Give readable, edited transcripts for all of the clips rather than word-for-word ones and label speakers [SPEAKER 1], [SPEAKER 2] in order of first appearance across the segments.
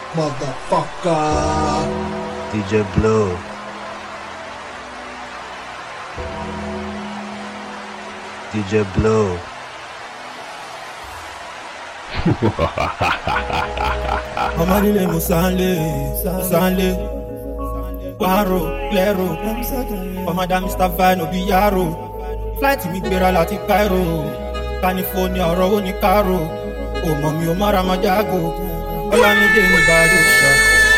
[SPEAKER 1] Motherfucker.
[SPEAKER 2] DJ Blow. DJ Blow.
[SPEAKER 3] Amarile Musanle, Paro, Lero, Commander Mr. Vine Obiyaro. Flight mi gbéra láti Cairo, California ọ̀rọ̀ ó ní Caro. Ọmọ mi ò mára máa jágo, Ọlámídé ní Bàdóṣà.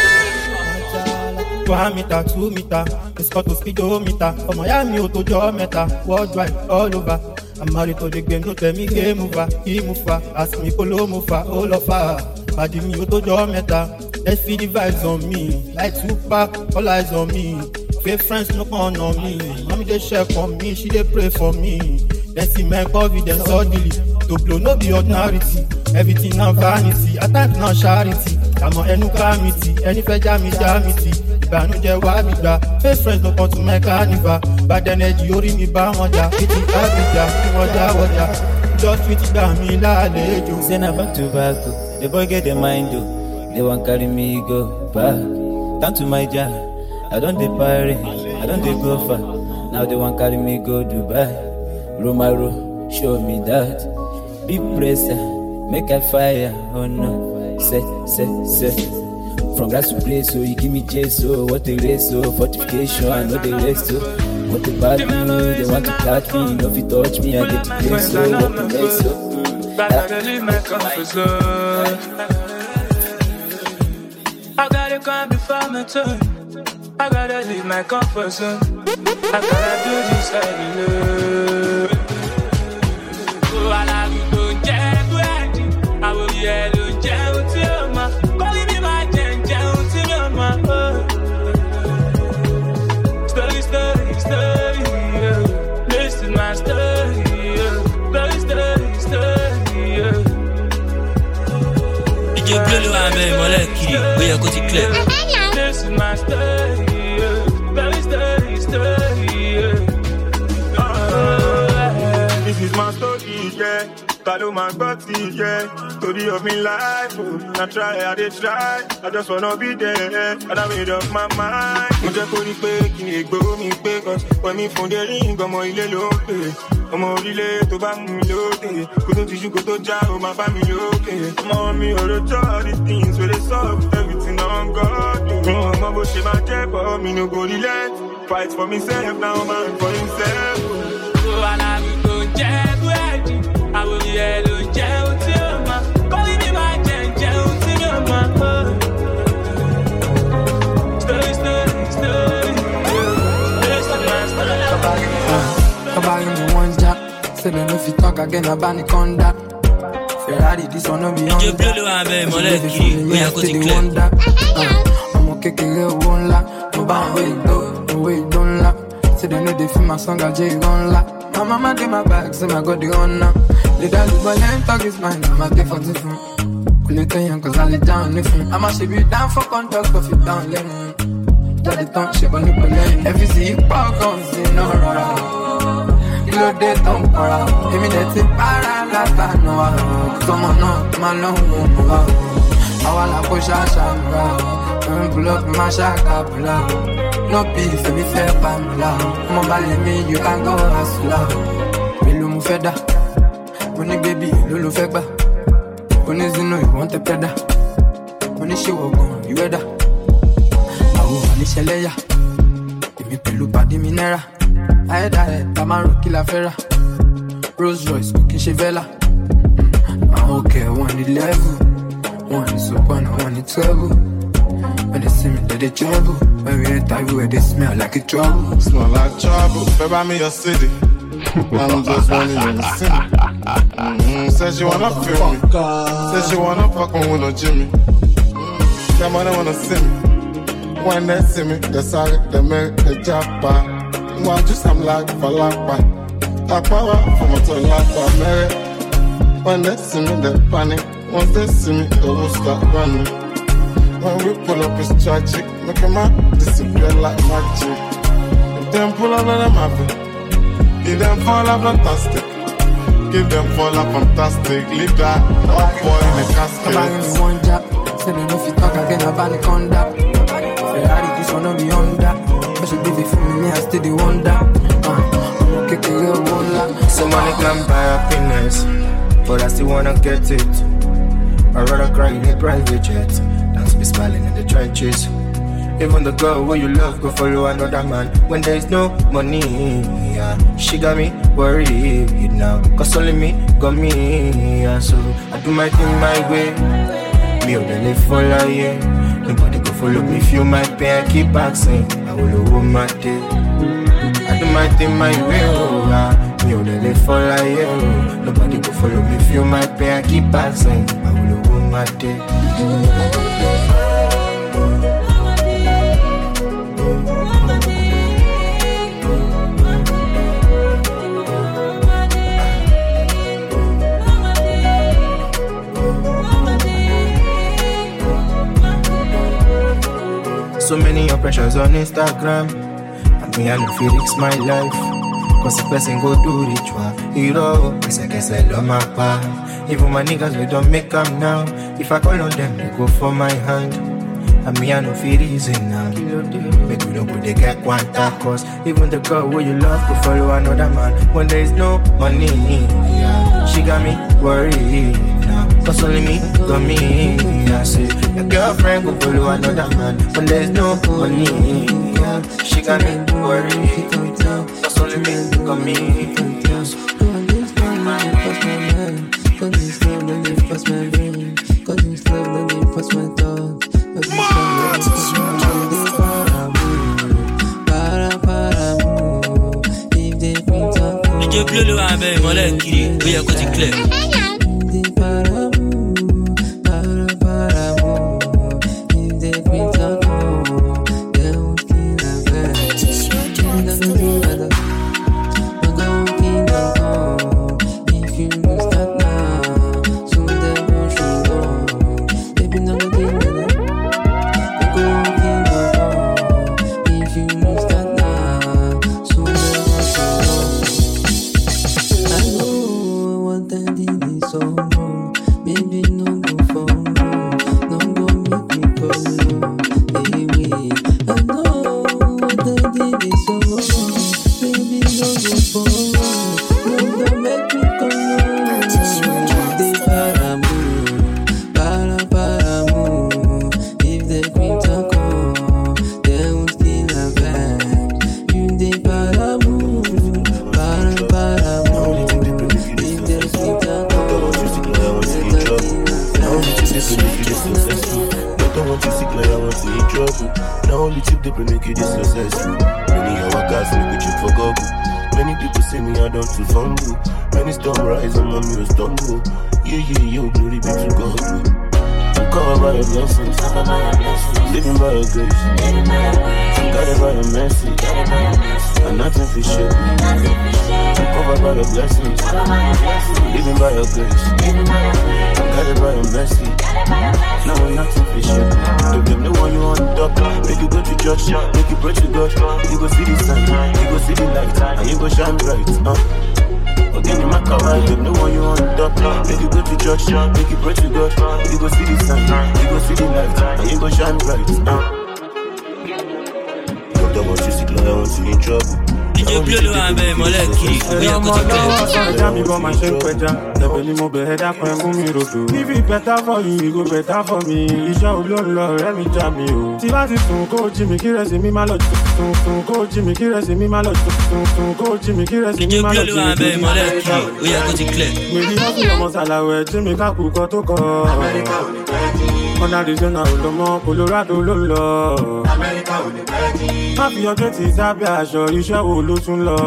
[SPEAKER 3] 1 meter, 2 meter, escort speedometer. Ọmọ ya mi ò tó jọ mẹ́ta, worldwide all over. Amari to the game, no tell me game over, he move far. Ask me polo move far, all of her. Badi mi ò tó jọ mẹ́ta, let's feel the vibes on me. Like Tupac, all eyes on me. Fake friends no come on me. Mommy they share for me, she they pray for me. Then see my confidence suddenly. To blow no be ordinarity. Everything now vanity, attack now charity. I'm on any committee, any fẹ́ jamity. Ìbànújẹ́ wá mi gbà, fake friends no come to my carnival. Bad energy orí mi bá wọn jà, fiti àbíjà, kí wọ́n já wọ́jà. Just treat gbà mí lálejò.
[SPEAKER 4] Say na back to back, the boy get the mind, they want carry me go back. Down to my jar. I don't dey party, I don't dey go far. Now they want carry me go Dubai. Romaro, show me that. Big pressure, make I fire. Oh no, say. From grass to place, so you give me chase, so what a race, so fortification, I know the rest, so what the bad me, they want to catch me, no if you touch me, I get the place, so what the mess, so.
[SPEAKER 5] I gotta leave my comfort zone. I gotta come before my turn. I gotta leave my comfort zone. I gotta do this alone. Oh, I love you, don't get ready. I will yell, down to your mouth. Calling me my down to your mouth. Story, yeah. Listen my story, yeah. Story, yeah.
[SPEAKER 4] DJ Blow le wà mẹ́ ìmọ̀lẹ́ kiri, ó yẹ kó ti clear.
[SPEAKER 5] Listen my story.
[SPEAKER 6] This is my story, yeah. Follow my body, yeah. Story of me life, oh. I try. I just wanna be there. And I made up my mind. I'm just gonna pay, can you go me pay? Cause when me phone the ring, I'm on the low pay. I'm on relay to buy me low day. Couldn't teach you go to jail, my family okay. I'm on me all the job, these things where they solve everything on God. I'm on bullshit, my job, but me no go relent. Fight for myself, now man for himself.
[SPEAKER 5] Oh, I love you, don't get ready. I will yell, down to your mouth. Calling me my down to your mouth. Story.
[SPEAKER 7] Nobody me one jack. Say them if you talk again, I ban the conda. Ferrari, this one no be on
[SPEAKER 4] DJ Blow le wà mẹ́ ìmọ̀lẹ́ kiri, ó yẹ kó ti clear.
[SPEAKER 7] I'm okay, won't lie. No bound way, don't lie. Say they know they feel my song, I J run la. My mama did my back, say my God the honor. The daddy boy ain't talk his mind, I'm a day for different. Cool it young, cause I lay down with him. I'ma should be down for contact, but it down lemon. Daddy don't shake on the balloon. If you see you walk on, see no run. You know they don't pour out. Give me that tip, I know. Someone know, my long won't I wanna push a shot, pull up my shaka, pull up. No beef, if you fair, pamela. Come on, me, you can go hustler. Milu Mufeda, Money baby, Lulu Feba. When is you want a pedal? When is she walk on, you weather? I will vanish a layer. Give me Pelupa di Minera. I had Tamaro Killa Ferra. Rolls Royce, cooking Chevella. I'm okay, 111. One is up and one is trouble. When they see me, they trouble. When we enter you, they smell like a trouble.
[SPEAKER 6] Smell like trouble. Baby, me your city. I'm just one in the city. Says she wanna feel me. Says she wanna fuck me with no Jimmy. Come on, they wanna see me. When they see me, they sorry, they make the job back. Why just I'm like for lakpa. I power from a to lakpa, Mary. When they see me, they panic. Once they see me, they will start running. When we pull up, it's tragic. Make a man disappear like magic. If them pull up, let them have it. Give them fall up fantastic. Give them fall up fantastic. Leave that boy in the casket.
[SPEAKER 7] Nobody me one jack. Say they know if you talk again, I ban the conduct. Ferrari, this one no be Honda. But she give it for me, I still the wonder. Kick the real one.
[SPEAKER 1] So money can buy happiness, but I still wanna get it. I'd rather cry in a private jet than to be smiling in the trenches. Even the girl who you love go follow another man when there is no money. Yeah. She got me worried now, cause only me got me. Yeah. So I do my thing my way. Me or the live for life. Nobody go follow me, feel my pain, I keep asking. I will over my day. I do my thing my way. Oh, me or the live for life. Nobody go follow me, feel my pain, I keep asking. I will over my day. So many oppressions on Instagram, and me I no feel it's my life. Cause the person go do ritual, hero, I guess I love my pa. Even my niggas we don't make them now. If I call on them, they go for my hand. And me I no feel easy now. Make we don't put the get quanta. Cause even the girl who you love go follow another man when there is no money. Yeah. She got me worried now, cause only me got me. I say your girlfriend go follow another man when there is no money. Yeah. She got me worried now, cause only me got me.
[SPEAKER 7] Cause this love no live past my brain. Cause this love no live past my thoughts. Cause this love no live past my brain.
[SPEAKER 8] DJ Bleu le rabais, mollet qui est, oui, à côté clair.
[SPEAKER 9] If it better for you, it go better for me. Iṣẹ́ olóńlọ rẹ̀ mi já mi o. Tí bá ti sùn kó jí mi kí rẹ̀ sí mi má lọ sùn kó jí mi kí rẹ̀ sí mi má lọ sùn kó jí mi kí rẹ̀ sí mi má lọ sùn. Mèrí lọ́sùn ọmọ sàlàwẹ̀ jí mi kákù kọ́ tó kọ́. Ọ̀nà Arizona ò lọ mọ́ Colorado ló lọ. Má fi ọjọ́ tí sábẹ́ aṣọ iṣẹ́ wo ló tún lọ.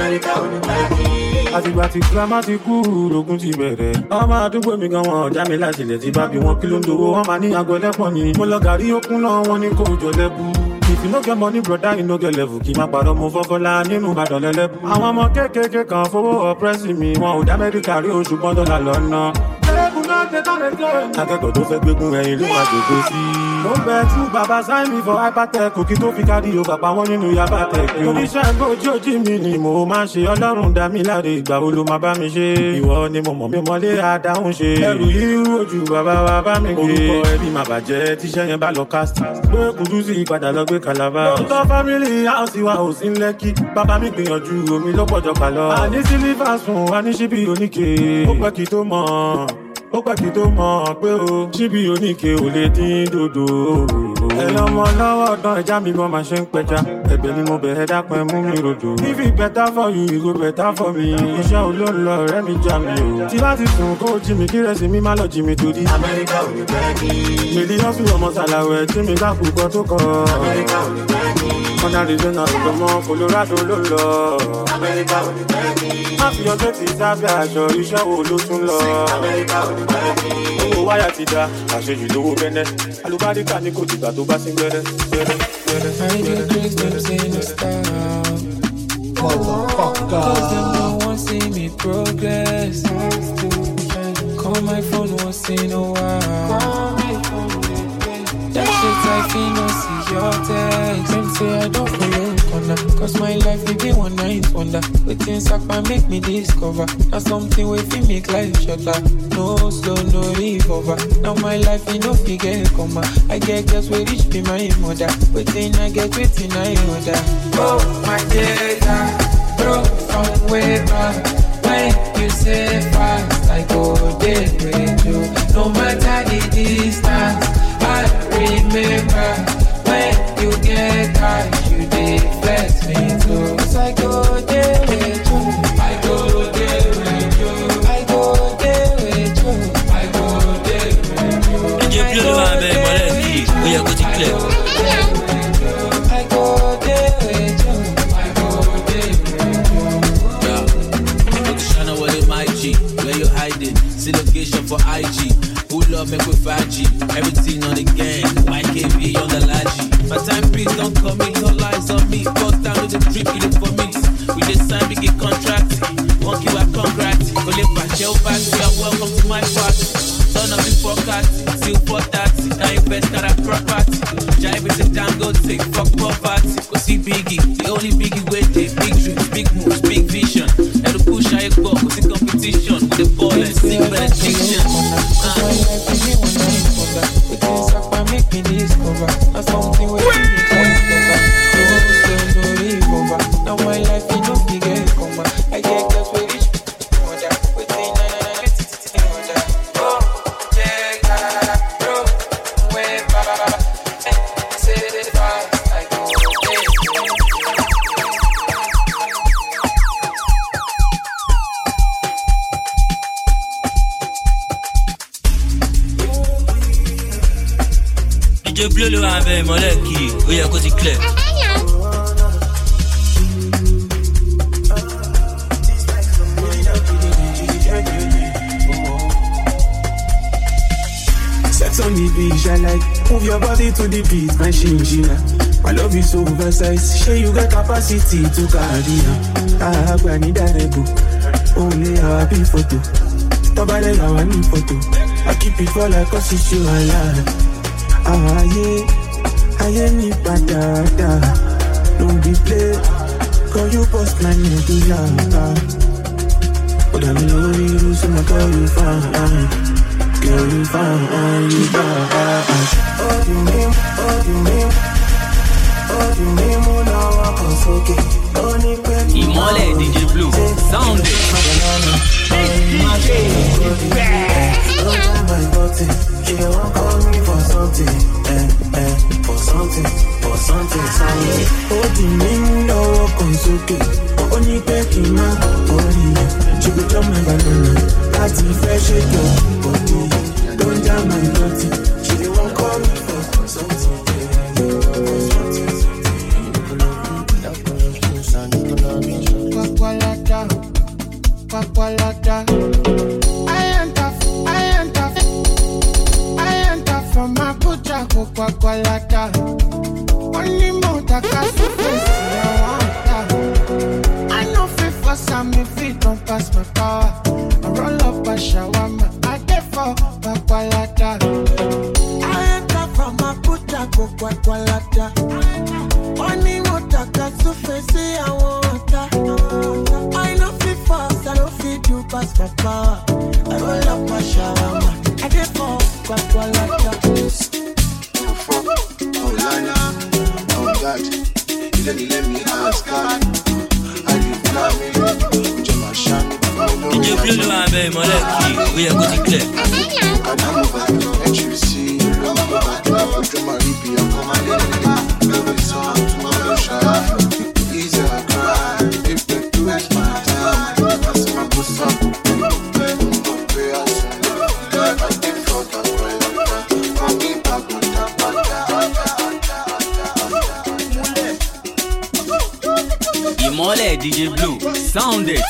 [SPEAKER 9] Àtìgbà tí girama ti kú lógún ti bẹ̀rẹ̀. Ọmọ àdúgbò mi gan wọn ọ̀dá mi láti ilẹ̀ tí bá bí wọn kí ló ń dowó. Wọ́n máa ní aago ẹlẹ́pọ̀ ni. Mo lọ gàrí okun náà wọ́n ní kó jọ lẹ́bù. If you no get money brother you no get level. Kì í má parọ́ mo fọ́kọ́lá nínú Ìbàdàn lẹ́lẹ́bù. Àwọn ọmọ kéékèèké kan fowó ọ̀pẹ́sì mi. Wọn ò dá Amẹ́ríkà rí oṣù pọ́n dọ́là lọ́nà. Lẹ́bù akẹ́kọ̀ọ́ tó fẹ́ gbégún ẹyin ló máa jòkó sí. mo ń bẹ tú bàbá sáìn mi fọ hypertech òkè tó fi kárí o bàbá wọn nínú yaba tech. oníṣẹ́ ìgbójú ojú mi ni mo máa ń ṣe ọlọ́run dá mi láre ìgbà wo ló máa bá mi ṣe. ìwọ ni mo mọ̀ mi mọ́lé àdáhùn ṣe. ẹrù yìí ojú bàbá wa bá mi gbé. orúkọ ẹbí máa bàjẹ́ tíṣẹ́ yẹn bá lọ cast. gbé kùdùsì padà lọ gbé kalaba. lóòótọ́ family house wa ò sí lẹ́kì. bàbá mi gbìyànjú omi ló pọ̀jọ kà lọ. àní sílífà sùn àní ṣíbí oníke. ó pẹ́ kí tó mọ̀ ó pẹ́ kí tó mọ̀ pé o ṣíbí oníke ò lè dín dòdò. ẹlọ́mọ lọ́wọ́ ọ̀dán ẹja mi gan máa ṣe ń pẹja. ẹ̀bẹ̀ ni mo bẹ̀rẹ̀ dápẹ́ mú mi rodò. if it better for you it go better for me. iṣẹ́ olóńlọ ọ̀rẹ́ mi já mi o. tí bá ti sùn kó jí mi kí rẹ̀sì mi má lọ jí mi torí. Amẹ́ríkà ò ní pẹ́ kí. mílíọ̀nù sùn ọmọ sàlàwẹ̀ tí mi ká kú kan tó kọ. Amẹ́ríkà ò ní pẹ́ kí. ọ̀nà Arizona ọ̀dọ́mọ Colorado ló lọ. Amẹ́ríkà ò ní pẹ́ kí. má fi ọjọ́ ti sábẹ́ aṣọ iṣẹ́ wo ló tún lọ. Amẹ́ríkà ò ní pẹ́ kí. owó wáyà ti da àṣejù lówó bẹ́nẹ́. alùbáríkà ní kò tìgbà tó bá sí gbẹ́rẹ́.
[SPEAKER 7] I get grace, them say no stop. Cause them no want see me progress. Call my phone once in a while. That shit I feel no see your text. Them say I don't follow corner. Cause my life will be one night wonder. Waiting sakpa make me discover. Now something wey fit make life shorter. No slow, no revolver. Now my life you no figure comma. I get girls wey reach be my mother. Waiting I get waiting I order. Oh my data, bro, from way back. When you say fast, I go there with you. No matter the distance, I remember. When you get cash, you deflex me too. I go there with you. I go there with you. I go there with you. I go there with you.
[SPEAKER 8] DJ Blue ló wà bẹ́ẹ̀ mọ́lẹ̀ kiri ó yẹ kó ti clear.
[SPEAKER 7] I go there with you. I go there with you.
[SPEAKER 10] Yeah. Look, Shana, what is my G? Where you hiding? See location for IG. Pull up, make with 5G. Everything on the gang. YKB on the Laji. My time please don't come in. All eyes on me. First time with the drip, you look for me. We just sign, we get contract. Won't give up congrats. Only back, your back. Welcome to my party. Turn up before cat. Still for that. Now you best got a property. Jive is a damn good thing. Fuck poverty. Go see Biggie. The only Biggie way they big dreams, big moves, big vision. And the push I go. Go see competition. With the ball and sing better diction.
[SPEAKER 7] Make me discover. Now something wey me discover. No revolver. Now my life you no figure comma. I get girls wey reach mother. Waiting na mother. Oh yeah, bro, way back. Say it fast, I go
[SPEAKER 8] DJ Blue ló wà bẹ́ẹ̀ mọ́lẹ̀ kiri ó yẹ kó ti clear.
[SPEAKER 11] Sex on the beach, I like. Move your body to the beat, my shingina. My love is so oversized. Sure you got capacity to carry on. I need a rebel. Only a happy photo. Nobody have any photo. I keep it for like cause it's you alive. Aye, ni patata. Don't be play. Call you post my name to love. But I'm lonely, you so my girl you fine. Girl you fine, you bad. Oh you name, oh now I'm okay.
[SPEAKER 8] Ìmọ́lẹ̀ DJ Blue, sound it.
[SPEAKER 11] She don't call me for something, for something. Oh, the name no comes okay. Only pecking my body. She could jump my banana. That's the fresh your body. Don't jam my body. She don't call me for something.
[SPEAKER 12] I enter from my kucha Coca-Cola. Only more that I know fit for some Coca-Cola. Money water, got to face it, I want water. I know fit fast, I don't fit you past my power. I roll up my shawarma, I get for Coca-Cola.
[SPEAKER 6] Oh Lana, oh God, you let me ask God. I give love, Jama Shani,
[SPEAKER 8] DJ Blue le va ben, mon lèvre, oui, à côté clair.
[SPEAKER 6] I'm over, let you see, love over, Jama Ripi, I'm coming in, love is on tomorrow, shine. Easy, I cry, if they do it, my time, I see my puss up, don't pay us, I give for that way, I'll be back on that.
[SPEAKER 8] Imole DJ Blue, sound it.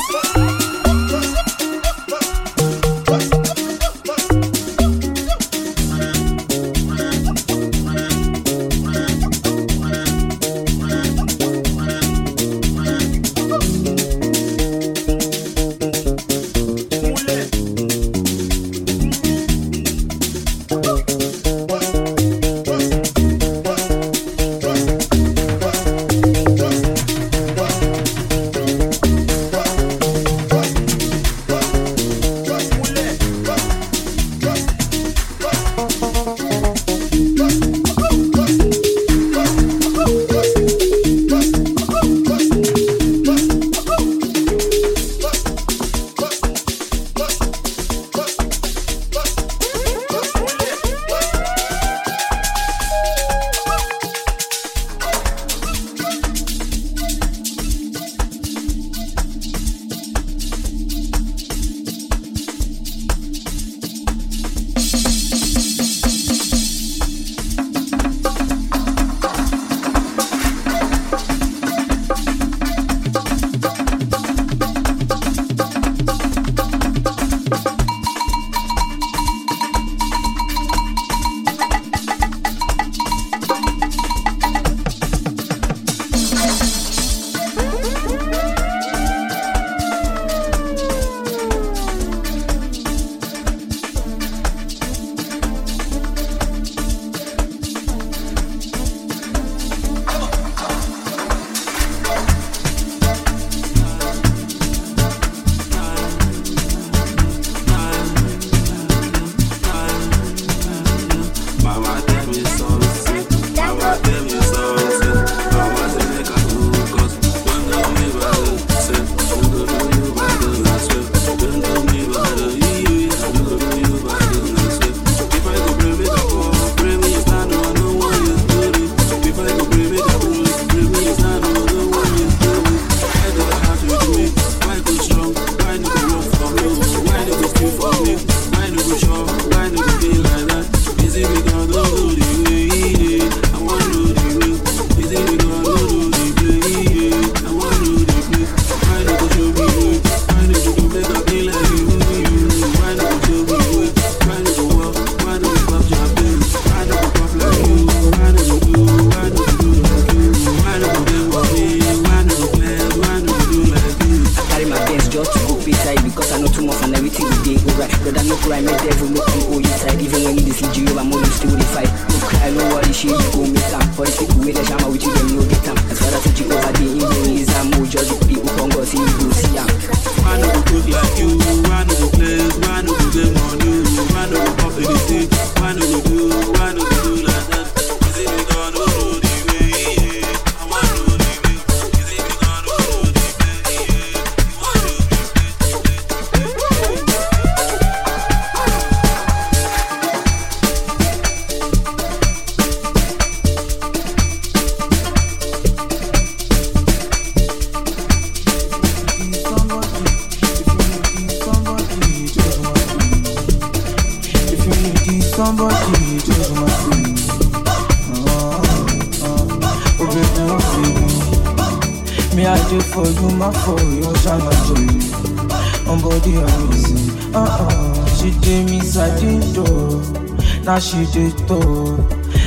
[SPEAKER 13] Now she did though,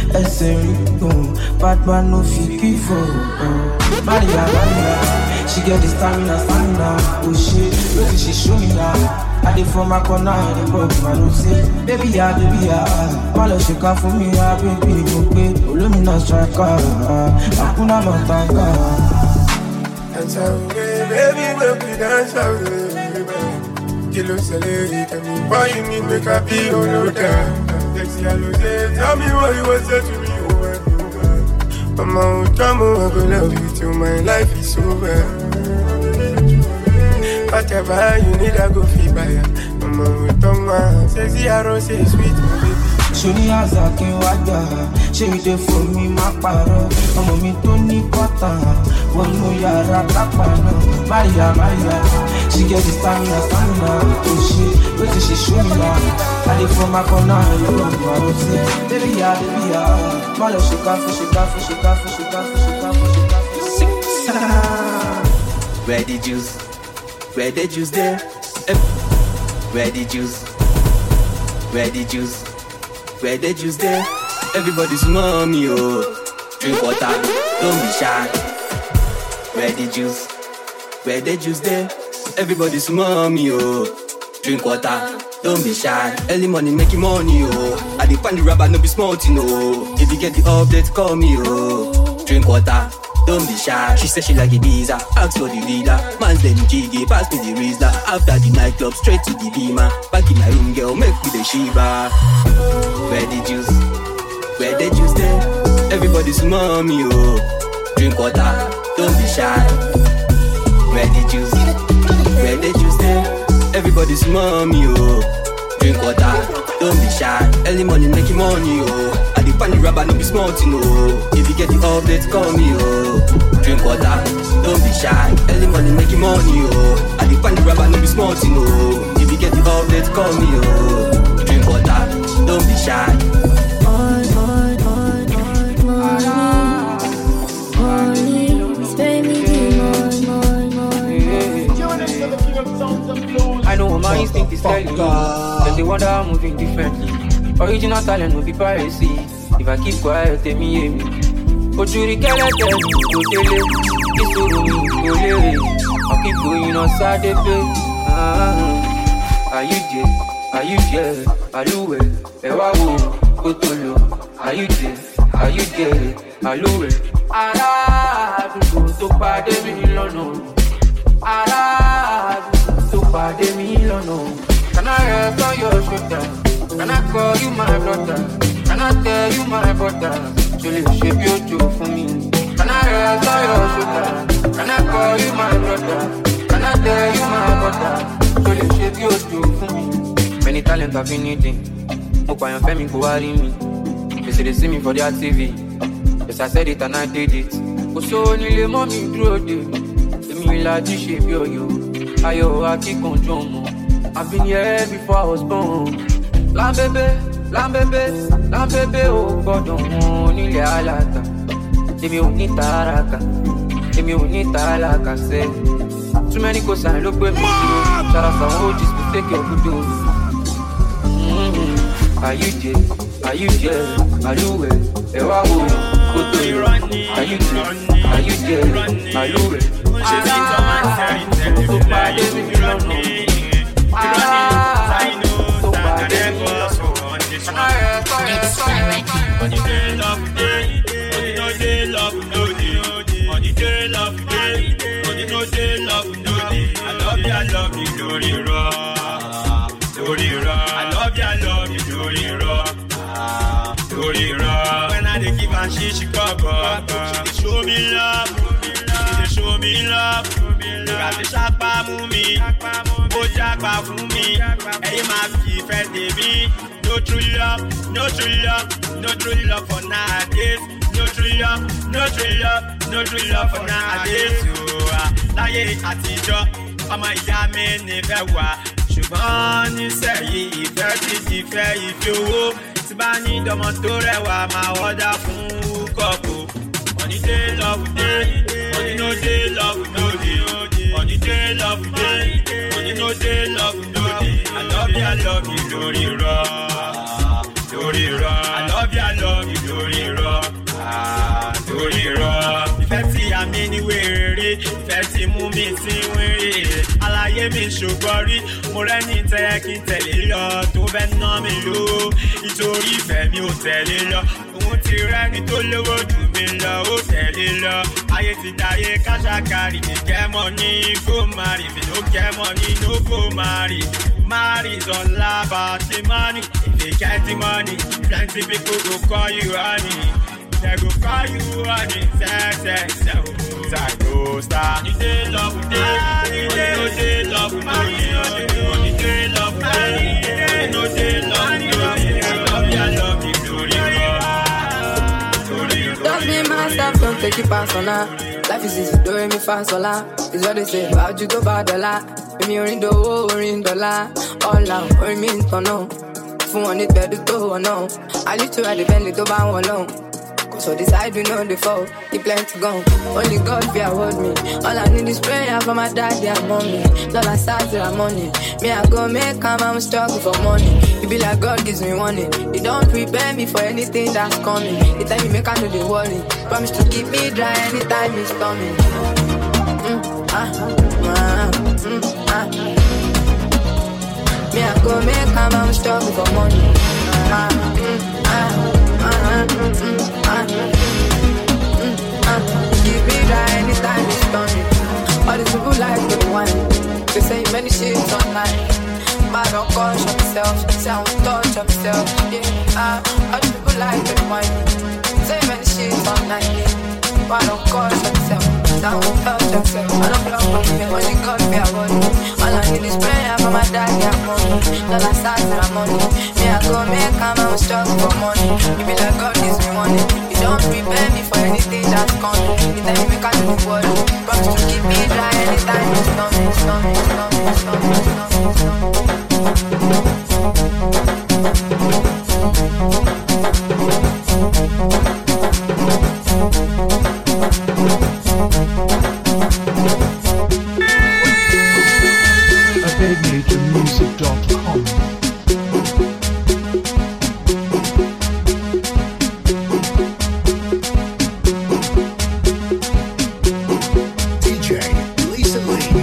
[SPEAKER 13] bad man no fit give up. Maria, she get the stamina. Oh shit, look she show me now. I did for my corner, I did broke my road, say, baby, yeah, Malo shika for me, baby, okay, Illumina striker, Akuna Matanga.
[SPEAKER 14] Dance away, baby, baby, dance away, Kilo Salary, can you buy me, make a be on your time? Tell me what you want to say to me, Mama, oh, drama, I go love you till my life is over. Whatever you need, I go feel by ya. Mama, oh, drama, sexy, I don't say sweet, my baby.
[SPEAKER 13] Shoni Azaki Wada, she did for me, my paro. Mama, me Tony Kota, one more yara, Tapano, Maria, she get the stamina, oh shit, what did she show me now? I did for my corner, you know what I'm saying. Baby, yeah, Malo shika.
[SPEAKER 15] Where the juice there? Where the juice there? Everybody's mommy, oh. Drink water, don't be shy. Where the juice there? Everybody's mommy, oh. Drink water, don't be shy. Early morning making money, oh. I dey find the rubber, no be small thing, oh. If you get the update, call me, oh. Drink water, don't be shy. She said she like a visa, ask for the leader. Man's then jiggy, pass me the Rizla. After the nightclub, straight to the Beamer. Back in my room, girl, make me the Shiva. Where the juice there? Everybody's mommy, oh. Drink water, don't be shy. Where the juice there? Everybody's mommy, oh. Drink water, don't be shy. Early morning making money, oh. I dey find the rubber, no be small thing, oh. If you get the update, call me, oh. Drink water, don't be shy. Early morning making money, oh. I dey find the rubber, no be small thing, oh. If you get the update, call me, oh. Drink water, don't be shy.
[SPEAKER 16] I know what my instinct is telling me that they wonder I'm moving differently. Original talent will be piracy. If I keep quiet, they me hear me. Ojuri kele tell me, go tele. This to me, go lere. I keep going on Saturday. Are you there? Are you there? Aluwe, ewa wo, kotolo. Are you there? Are you there? Aluwe. Ara, àdúgbò tó pàdé mi lọ́nà. Ara, to pàdé mi lọ́nà. Can I rest on your shoulder? Can I call you my brother? Can I tell you my brother? Ṣo lè ṣe bí òjò fún mi? Can I rest on your shoulder? Can I call you my brother? Can I tell you my brother? Ṣo lè ṣe bí òjò fún mi? Many talents I've been needing. Mo pààyàn fẹ́ mi kò wá rí mi. They say they see me for their TV. Yes, I said it and I did it. Kò sówó nílé mọ́ mi dúró dè mí. Èmi ìlàjì ṣe bí ọ̀yọ́. Ayọ̀ akíkanjú ọmọ. I've been here before I was born. Lambebe, ò gbọ́dọ̀ wọn nílẹ̀ aláta. Èmi ò ní tààràkà, èmi ò ní tààlàkà sẹ́. Too many cosign ló gbé mi dúró. Ṣara sàwọn OGs kò take your good o. Are you there? Are you there? Àlúwẹ̀, ẹ wá wo kó tó yọ. Are you there? Are you there? Àlúwẹ̀. Tó pàdé mi lọ́nà. Tó pàdé mi lọ́nà.
[SPEAKER 17] On the day love day, on the day love no day, on the day love day, on the no day love no day. I love you, Lori Ra, Lori Ra. I love you, Lori Ra, Lori Ra. When I dey give her she cover, she dey show me love, she dey show me love. Got the shapa mumi, ó jagba fún mi, ẹ̀yin máa fi ìfẹ́ tèmi. No true love, no true love, no true love for nowadays. No true love, no true love, no true love for nowadays. Láyé àtijọ́, ọmọ ìyá mi nífẹ̀ẹ́ wá. Ṣùgbọ́n nísẹ̀yìí ìfẹ́ ti di fẹ́ ìfẹ́ owó. Tí bá ní ìdọ́mọ tó rẹwà máa wọ́dà fún kọ́kọ́. On the day love day, on the no day love no day. On the day love day, on the no day love no day. I love you, Lori Ra, Lori Ra. I love you, Lori Ra, Lori Ra. Ìfẹ́ tí a mi ní wèrè, ìfẹ́ tí mú mi sí wèrè. Àlàyé mi ṣùgbọ́n rí mo rẹ́ni tẹ́yẹ kí n tẹ̀lé lọ tó fẹ́ ná mi lówó nítorí ìfẹ́ mi ò tẹ̀lé lọ òun ti rẹ́ni tó lówó jù mí lọ ó tẹ̀lé lọ ayé ti dáyé káṣákárì mi kẹ́ mọ́ ní kó má rí mi ló kẹ́ mọ́ ní ló kó má rí. Marry's all about the money. If they get the money, plenty people go call you honey. They go call you honey. Say. I go start. You say love me, you say love me, you say love me, you say love me, I love you,
[SPEAKER 7] Don't be myself, don't take it personal. Life is easy, do me fast, hola. It's what they say about you, go bad, dollar. Èmi orin dòwó orin dọ́là ọ̀la orin mi ń tanná fún wọn ní gbẹ̀dú tó wọ̀ náà àlítúrà dìbẹ́ndì tó bá wọn lọ́hùn kò sọ the side we know the fall the plenty gone only God fit hold me all I need is prayer for my daddy and mommy dollar size and money me I go make am I'm struggle for money it be like God gives me warning he don't prepare me for anything that's coming the time you make I know the worry promise to keep me dry anytime it's storming. Me I go make am I'm struggle for money. Give me that anytime it's done. All these people like the wine. They say many shit online. But don't caution myself. Say I won't touch myself. Yeah, all these people like the wine. Say many shit online. But don't caution myself. I won't touch myself. I don't block my me. Only God be about me. All I need is prayer for my daddy and mommy. Dollar signs and money. Me I go make am I'm struggle for money. You be like God gives me money. You don't prepare me for anything that's coming. You tell me make I do the world. Promise to keep me dry anytime it's storming.
[SPEAKER 18] AbegMajorMusic.com DJ Lisa Lee.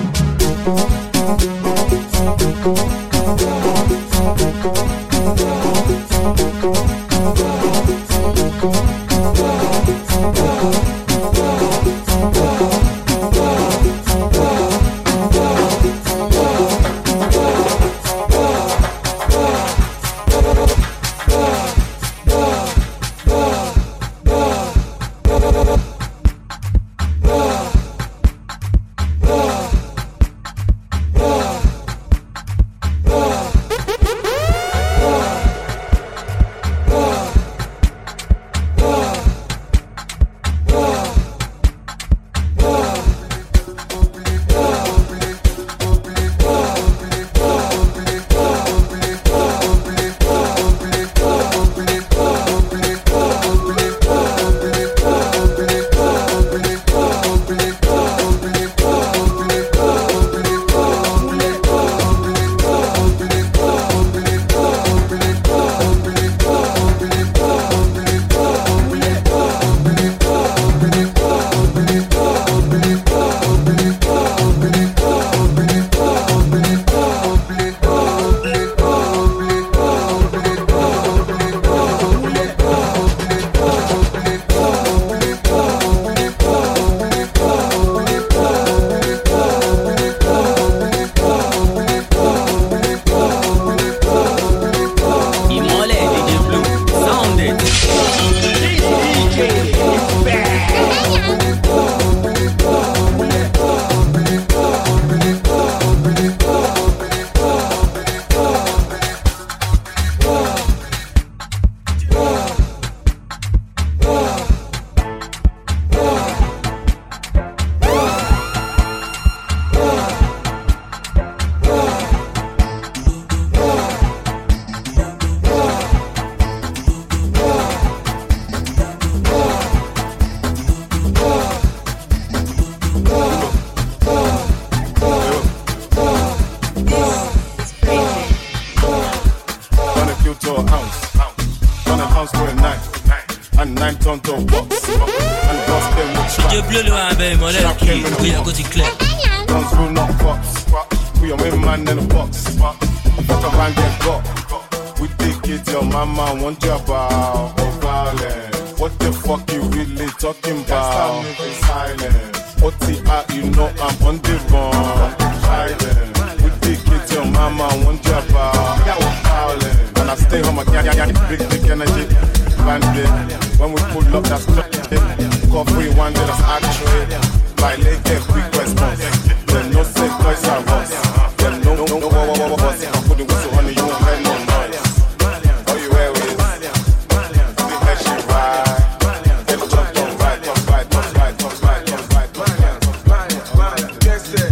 [SPEAKER 10] DJ Bleu le rabais, mon lèvre qui est à côté clair.
[SPEAKER 6] put your main man in a box. Fuck around get got. We take it, your mama want you about violence. What the fuck you really talking about? Silence. OTI, you know I'm on the run. We take it, your mama want you about violence. And I stay home again, big energy. Bandit. When we pull up, that's it. Coffee one day, that's actually. Violate, get quick response. Then no say toys are us. Then no us. If I put the whistle on you, you won't hear no noise. All you wear is the head shit right. Get the jump on right, top right, top right, top right, top right, top right. Guess it.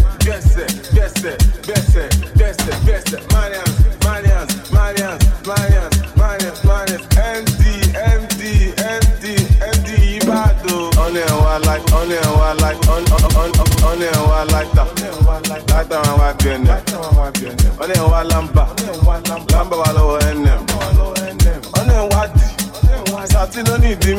[SPEAKER 6] MD, Ibado. Only one like that. Like that one wipe your name. Only one lamba walo enem. Only one di. Sati no need him.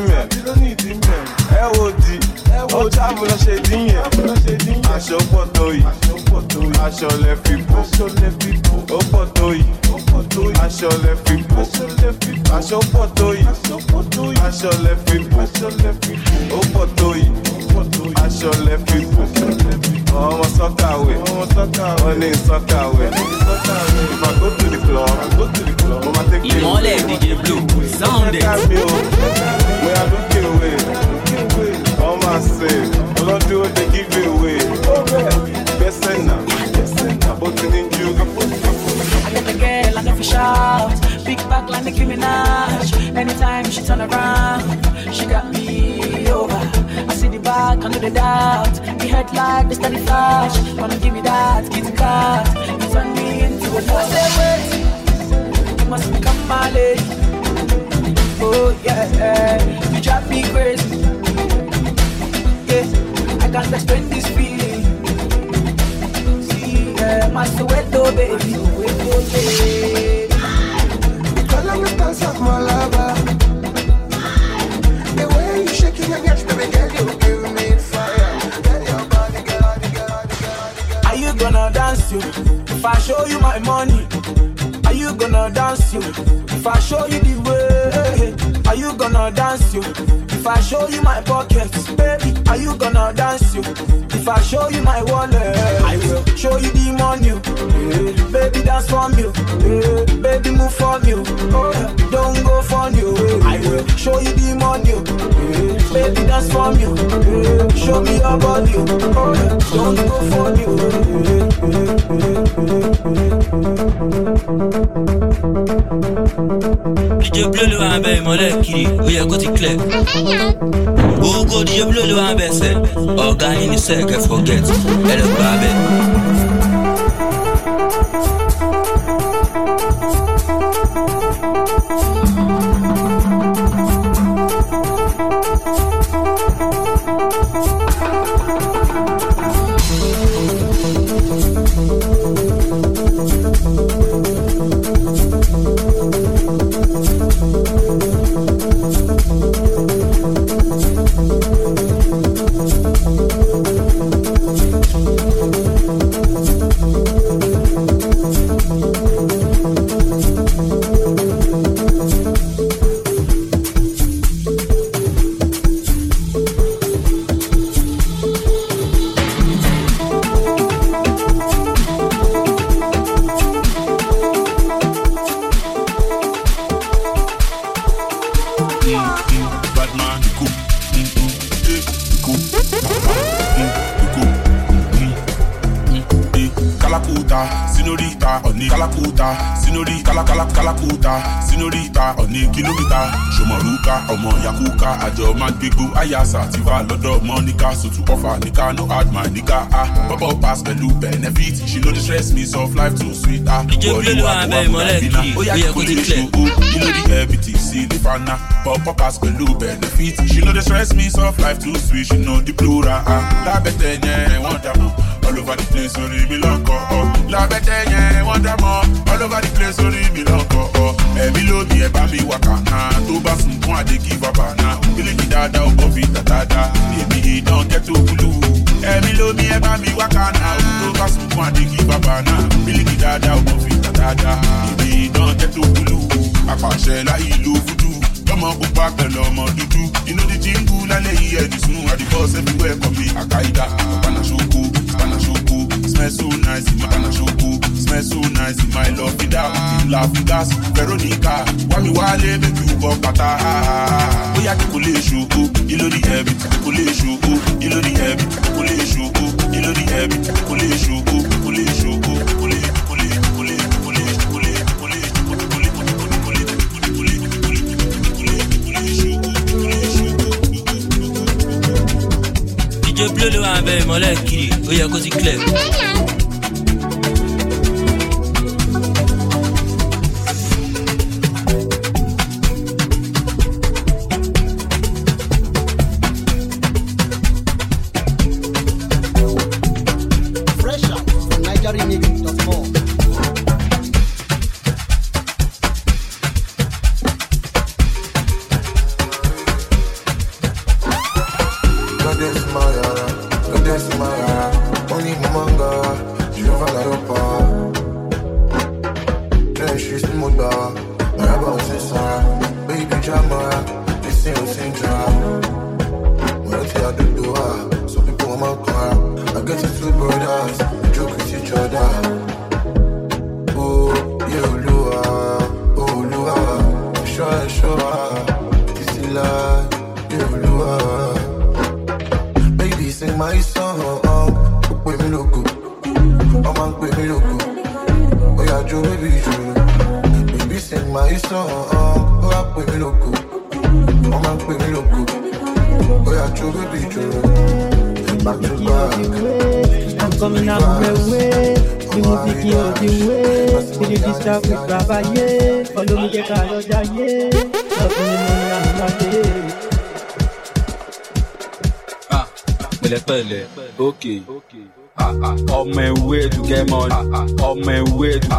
[SPEAKER 6] EOD. Oja mo lo ṣe din yẹn. Aṣọ pọ̀ tó yìí. Aṣọ lẹ fi bò. Ó pọ̀ tó yìí. Aṣọ lẹ fi bò. Aṣọ pọ̀ tó yìí. Aṣọ lẹ fi bò. Ó pọ̀ tó yìí. Aṣọ lẹ fi bò. Ọmọ sọ́kàwé. Only sọ́kàwé. If I go to the club, Mama take me.
[SPEAKER 8] Ìmọ́lẹ̀ DJ Blue, sound it.
[SPEAKER 6] Where I look away. All my say, don't do what they give you away. Best now, but in you.
[SPEAKER 19] I got the girl, I never shout. Big back like Nicki Minaj. Anytime she turn around, she got me over. I see the back, I know the doubt. The head like the steady flash. Wanna give me that, kitty cat. You turn me into a love. I say wait, you must become my lady. Oh yeah, you drive me crazy. Yeah, I can't explain this feeling. See, my Soweto baby,
[SPEAKER 12] Because I'm the dance of my lover. The way you shaking your hips, baby girl, you give me fire. Get your body, get out.
[SPEAKER 19] Are you gonna dance you? If I show you my money, are you gonna dance you? If I show you the way, are you gonna dance you? If I show you my pockets, baby, are you gonna dance you? If I show you my wallet, I will show you the money. Baby, dance for me. Baby, move for me. Don't go for you. I will show you the money. Baby, dance for me. Show me your body. Don't go for you.
[SPEAKER 8] DJ Blue ló wà ń bẹ ìmọ́lẹ̀ kiri, ó yẹ kó ti clear. Gbogbo DJ Blue ló wà ń bẹ sẹ́, ọ̀gá yín ní sẹ́ẹ̀kẹ́ forget, ẹ lè gbà bẹ́ẹ̀.
[SPEAKER 20] Àjọ máa gbégbó àyàsà tí wà lọ́dọ̀ Monica so to offer nìka no hard my nìka bubble pass pẹ̀lú benefit she no dey stress me soft life too sweet
[SPEAKER 8] Ìjọba ló wà bẹ́ẹ̀ mọ́lẹ̀ kiri ó yẹ kó ti clear.
[SPEAKER 20] You know the everything see the fana bubble pass pẹ̀lú benefit she no dey stress me soft life too sweet she know the plural lábẹ́tẹ̀ yẹn wọ́n dàmú all over the place orí mi lọ́kọ̀ lábẹ́tẹ̀ yẹn wọ́n dàmú all over the place orí mi lọ́kọ̀ ẹ̀mí ló ní ẹ̀ bá mi wà kàná tó bá sunkún àdé kí bàbá náà ilé mi dáadáa ò kọ́ fi dáadáa èmi ìdán kẹ́tù kúlù ẹ̀mí ló ní ẹ̀ bá mi wà kàná tó bá sunkún àdé kí bàbá náà dáadáa ọmọ fi dáadáa. Ìbí náà jẹ́ tó kúlù, apàṣẹ láyé ló fúdú. Ọmọ pupa pẹ̀lú ọmọ dúdú. Inú di jíǹgù lálẹ́ yìí ẹ̀dì sùn. Àdìbọ́s everywhere kọ̀ mí àkàìdá. Spanish oko, smell so nice in my Panashoko. Smell so nice in my love vida. Love gas, Veronica. Wami wale make you go pata. Oya kikole shoko, ilo di heavy, kikole shoko, ilo di heavy, kikole shoko, ilo di heavy, kikole shoko, kikole shoko, kikole kikole kikole kikole kikole kikole
[SPEAKER 8] DJ Blue ló wà bẹ́ẹ̀ mọ́lẹ̀ kiri, ó yẹ kó ti clear.
[SPEAKER 21] Okay. On my way to get money. On my way to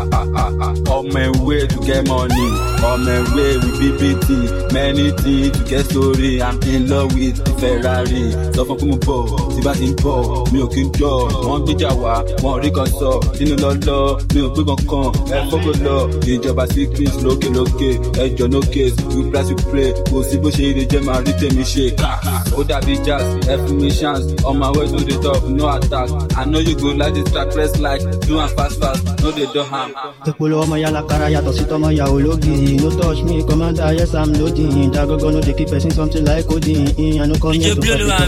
[SPEAKER 21] get money. On my way with BBT. Many things to get story. I'm in love with the Ferrari. So from Kumbo, Tibatimpo, Milking Joe, one Bijawa, one Riconso, Dino Lolo, Milk Bibon, and Fogolo, the Jabba Secrets, Loke, and John Case, you press you play, go see Bushy, the Gemma, written shake. Oda Bijas, affirmations, on my way to the top, no attack. I know you go like this track, press like, do and fast, no they don't harm.
[SPEAKER 3] The Polo Mayala Karaya, Tositoma Yaologi, no touch me, commander, yes, I'm loading. Dago gonna they keep passing something like coding. I know come here to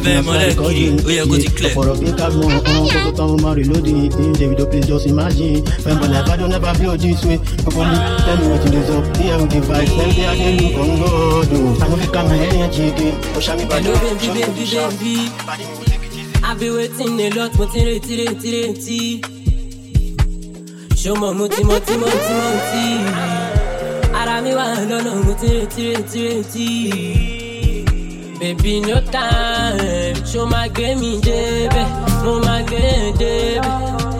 [SPEAKER 3] for a pink up, no, reloading. David, please just imagine. When my life, I don't ever feel this way. Tell me what it is up here with the vibe. Tell me I didn't look on God. I know you come here and chicken.
[SPEAKER 22] Hello, baby. I've been waiting a lot, but show my muti. Arami wa lolo muti. Baby, no time. Show my game in baby. No my game, baby.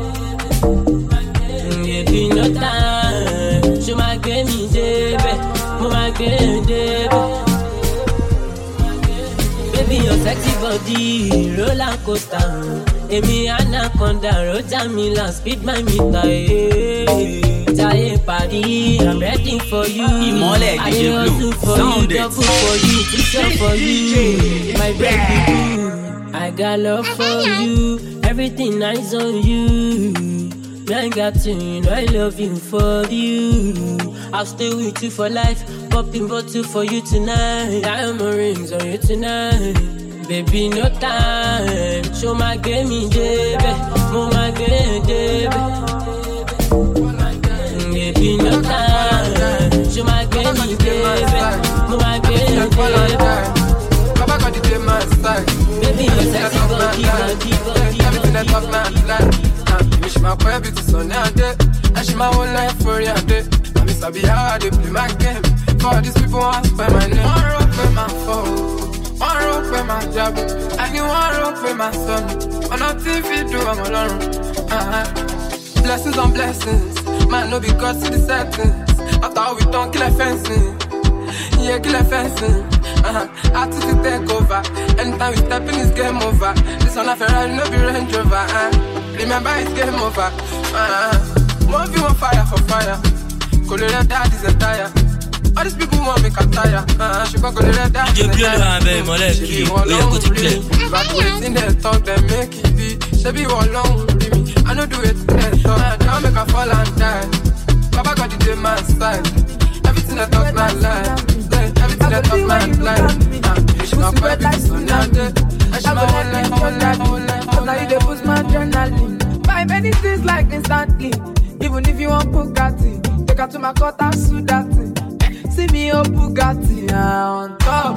[SPEAKER 22] Baby, no time. Show my game in baby. No my game, baby. Baby, your sexy body, roller coaster. Emi anaconda, Rotamila, speed my meter. Taye party, I'm ready for you.
[SPEAKER 8] Imole, DJ Blue, sound it.
[SPEAKER 22] Double for you, picture for you, my baby boo. I got love for you, everything nice on you. Man got to, you know I love you for you. I'll stay with you for life. Popping bottle for you tonight. Diamond rings on you tonight. Baby, no time. Show my game in baby. Move my game, baby. Baby, no time. Show my game in baby. Move my game, baby.
[SPEAKER 7] Baba got the day my style.
[SPEAKER 22] Baby, you're sexy, keep on.
[SPEAKER 7] Everything that talk man like. Wish my baby to sun out there. And she my whole life for you day. I miss I be hard to play my game. For these people want to spend my name. One rope with my phone, one rope with my job, and you one rope with my son. On a TV do I'm alone. Blessings on blessings, man no because to the settings. After all we done kill a fencing, yeah kill a fencing. I took the take over. Anytime we step in it's game over. This one a Ferrari no be Range Rover. Remember it's game over. One view on fire for fire. Colonel dad is a tire. All these people want me to tire. She gon' go to that dad is a tire. She be one long with me. But waiting they talk, they make it be. She be one long with me. I know do it, they talk. Now make her fall and die. Papa got the day my side. Everything I talk my life. Everything I talk my life. She gon' put like tonight. I go let me whole life. Now you dey push my journaling. Buy many things like instantly. Even if you want Bugatti, take her to my court and sue that thing. See me up Bugatti on top.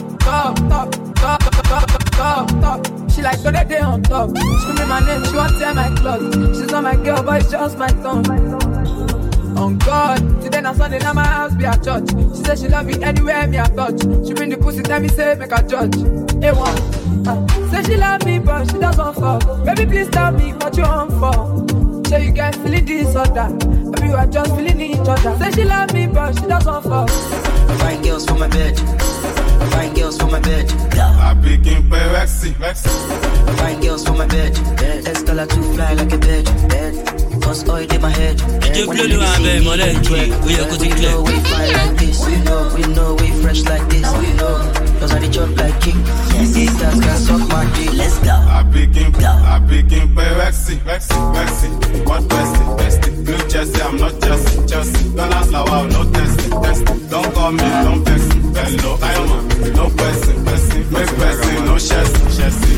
[SPEAKER 7] She like so that day on top. Screaming my name, she want tear my clothes. She's not my girl, but it's just my tongue. On God, today na Sunday, now my house be a church. She say she love me anywhere me a touch. She bring the pussy, tell me say make a judge. Hey one, say she love me but she doesn't fuck. Baby please tell me what you want for. Say you get feeling this or that. Baby you are just feeling each other. Say she love me but she doesn't fuck.
[SPEAKER 2] Fine girls for my bed. Fine girls for my bed.
[SPEAKER 6] I begin by Rexy.
[SPEAKER 2] Fine girls for my bed. Escala to fly like a bird. Cause oil in my head. When you see me, we know we fly like this. We know we fresh like this. Those are the jump like king. These guys can suck my dick. Let's go.
[SPEAKER 6] I begin by Rexy. What bestie? Blue Jesse, I'm not Jesse. Don't ask how I'm not testing. Don't call me, don't vex me. Hello, I am a no person. Make person, no chassis.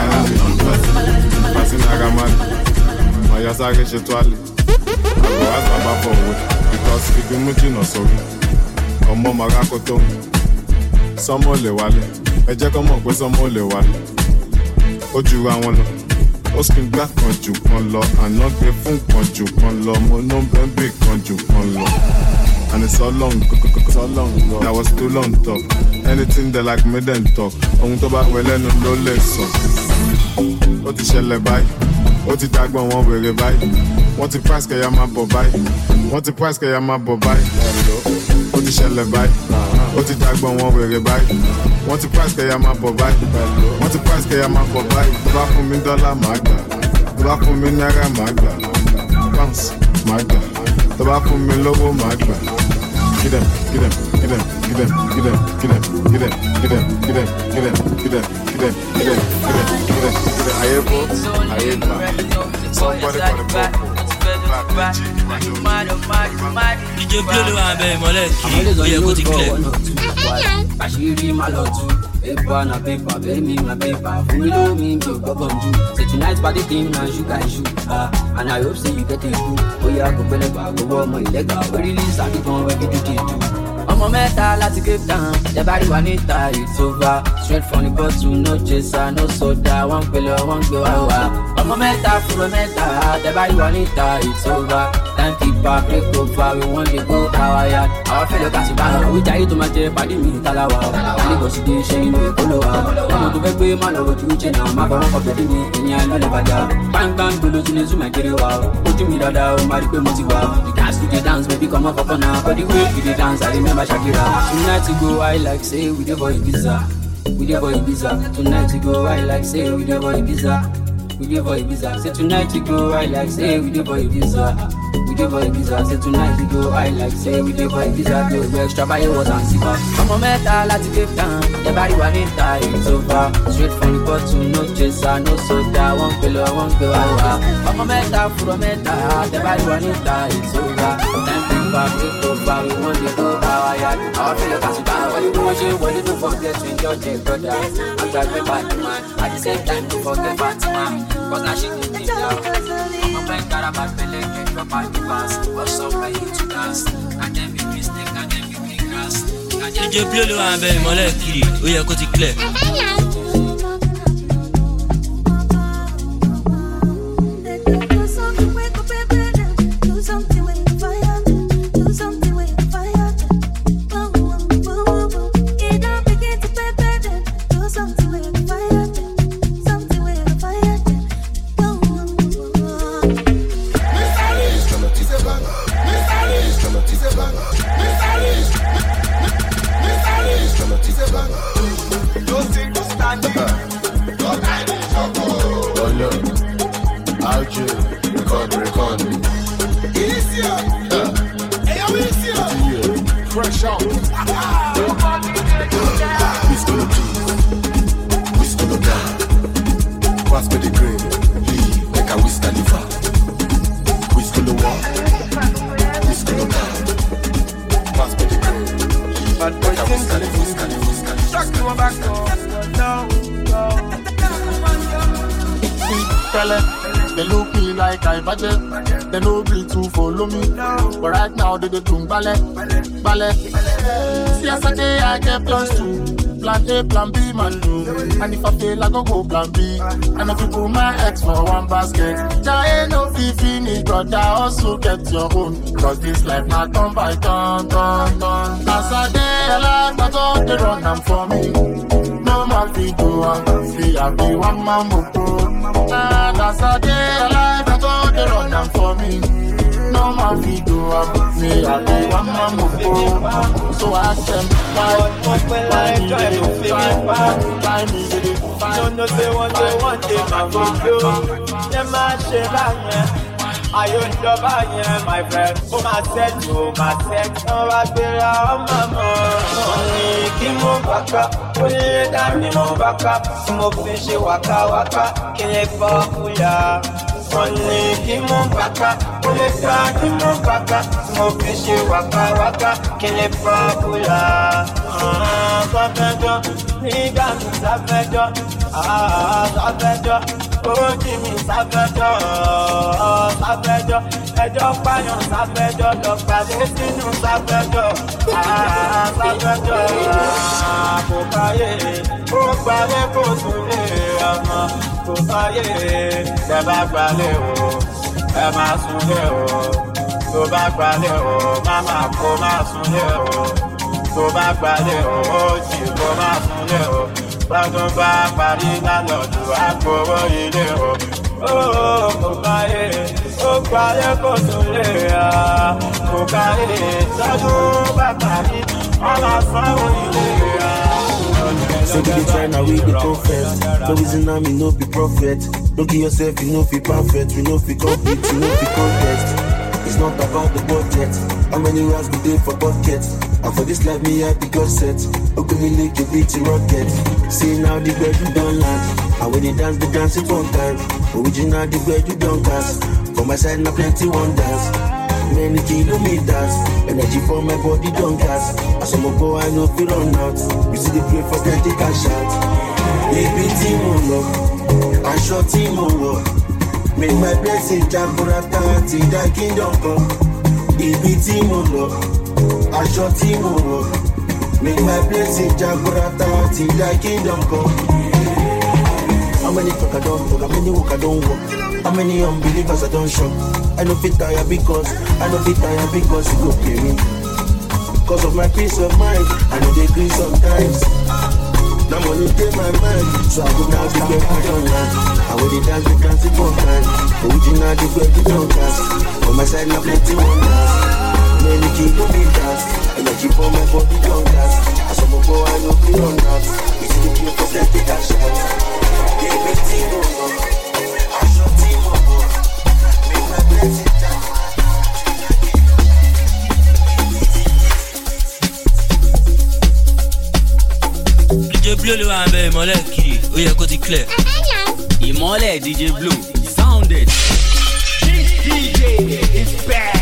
[SPEAKER 6] Masinaga man. Maya sage chez toi. I go ask Baba for wood. Because if you mutu no sorry. Ọmọ Marakoto. Sọmọ lè wálé. Ẹ jẹ́ kó mọ̀ pé sọmọ lè wálé. Ó jura wọn lọ. Ó sì gbá kan jù kan lọ. Àná gbé fún kan jù kan lọ. Mo ná bẹ́ẹ̀ kan jù kan lọ. And it's so long, I was too long talk. Anything they like me then talk. Ohun tó bá wẹ̀ lẹ́nu ló lè sọ. Ó ti ṣẹlẹ̀ báyìí. Ó ti dágbọ́n wọn wèrè báyìí. Wọ́n ti price kẹ̀yà máa bọ̀ báyìí. Ó ti ṣẹlẹ̀ báyìí. Ó ti dágbọ́n wọn wèrè báyìí. Wọ́n ti price kẹ̀yà máa bọ̀ báyìí. Wọ́n ti price kẹ̀yà máa bọ̀ báyìí. Tó bá fún mi dọ́là máa gbà. Tó bá fún mi náírà máa gbà. Pounds máa gbà. Tó bá fún mi lówó máa gbà. Get them. Somebody gonna back.
[SPEAKER 8] DJ Blue wà bẹ́ẹ̀ mọ́lẹ̀ kiri, ó yẹ kó ti clear.
[SPEAKER 5] Àṣírí máa lọ tú, paper na paper, bẹ́ẹ̀ mi na paper. Fún mi ló mi ń jò gbọ́gbọ́n jù. Say tonight party thing na sugar issue. And I hope say you get it good. Ó yà kó pẹ́lẹ́ bá gbogbo ọmọ ìlẹ́gbà. Orí ní sàkíkan wẹ́gí dúdú dùn. Ọmọ mẹ́ta láti Cape Town, jẹ́bárí wà níta it's over. Straight from the bottle, no chaser, no soda. Wọ́n pẹ̀lú wọ́n gbé wá wá. Ọmọ mẹ́ta fúnra mẹ́ta, jẹ́bárí wà níta it's over. Time keeper, break over, we want to go our yard. Àwọn fẹ́lẹ̀ kà sí báyọ̀, òwe jayé tó máa jẹ pàdé mi tálàwà. Àlébọ̀sí dé ṣe inú ìkóló wa. Ọmọ tó fẹ́ gbé má lọ rojú ṣe náà, má fọwọ́ kọ pẹ̀lú mi, ìyẹn ló lè bàjá. Gbangban gbolo tún lè zoom àkéré wa. Ojú mi dáadáa, ó máa rí pé mo ti wà. The gas we dey dance, baby come up up on her. But the way we dey dance, I remember Shakira. Tonight we go, I like say we dey for Ibiza. Tonight we go, I like say we dey for Ibiza. Say tonight we go, I like say we dey for Ibiza. Say tonight we go, I like say we dey for Ibiza. Blow extra buy was and silver. Ọmọ mẹ́ta láti Cape Town, jẹ́bárí wà níta it's over. Straight from the bottle, no chaser, no soda. Wọ́n pẹ̀lú wọ́n gbé wá wá. Ọmọ mẹ́ta fúnra mẹ́ta, jẹ́bárí wà níta it's over. Time keeper, break over, we want to go our yard. Our fellow cats back, what you want to forget to enjoy your brother. I'm driving back to man, at the same time to forget Fatima. Cause now she did it down. I'm playing Carabat, Pele, get up at the pass. Also play to dance, and then be mistake, and then be grass.
[SPEAKER 8] DJ Blue wà bẹ́ẹ̀ mọ́lẹ̀ kiri, ó yẹ kó ti clear.
[SPEAKER 6] Those things
[SPEAKER 19] Shock to my back,
[SPEAKER 1] They look me like I budget. They no be to follow me. But right now they do ballet. See yesterday I get plans to plan A, plan B, man do. And if I fail, I go plan B. And if you put my ex for one basket, there ain't no fee finish, brother. Also get your own. Cause this life not turn by turn. As I day alive, I go the run them for me. No man fi do and free, I be one man mopo. And as I day alive, I go the run them for me. No man fi do and free, I be one man mopo. So I ask them, why me they
[SPEAKER 19] no say one day, my video. Them a share I own your bag, my friend. Oh, my set, oh, I feel I'm only Kimo Baka, only Danimo Baka, smoke fish, waka, kill it for Puya. Only Kimo Baka, only Danimo Baka, smoke fish, waka, kill it for Puya. Savejo, nigga, Savejo, Savejo. Oh, Jimmy, Savejo, ẹjọ́ pààyàn Savejo, lọ pàdé sínú Savejo, Savejo, kò káyé, ó gbálé kò tún lè ọmọ, kò káyé, tẹ bá gbálé o, ẹ máa súnlé o, tó bá gbálé o, máma kó máa súnlé o, tó bá gbálé o, ó jì kó máa súnlé o. Lọ́dún bá parí lálọ́dún àgbòrò ilé o. Ó kò káyé, ó parí kò tún lè yá. Kò káyé, lọ́dún bá parí, ọmọ sanwó ilé yá.
[SPEAKER 4] So we dey try now, we dey confess. So reason now me no be prophet. Don't give yourself, you know fi perfect. We know fi compete, you know fi contest. It's not about the budget. How many rounds we dey for bucket? And for this life, me happy God set. Open me like a beat rocket. See now the bed you don't land. And when they dance it one time. Original the bed you don't cast. For my side now plenty wonders. Many kilometers. Energy for my body don't gas. As I'm go I know fi run out. You see the play for 30 cash out. Baby team love. I short team love. Make my blessing Jaburata till thy kingdom come. Baby team love. Aṣọ tí mo wọ̀, make my blessing Jaburata till thy kingdom come. How many talk I don't talk, how many walk I don't walk, how many unbelievers I don't shock. I know fit tire because you go pay me. Cause of my peace of mind, I know they agree sometimes. Now money take my mind, so I go now to get my own land. And when they dance it one time. Original the way you don't dance. On my side now plenty wonders. Many kilometers, energy for my body don't gas. As I'm go, I know we don't dance. We see the people that take a shot. Give me Timo, I show Timo. Make my blessing
[SPEAKER 8] DJ Blue ló wà ń bẹ ìmọ́lẹ̀ kiri, ó yẹ kó ti clear.
[SPEAKER 15] Ìmọ́lẹ̀ DJ Blue, sounded.
[SPEAKER 19] This DJ is bad.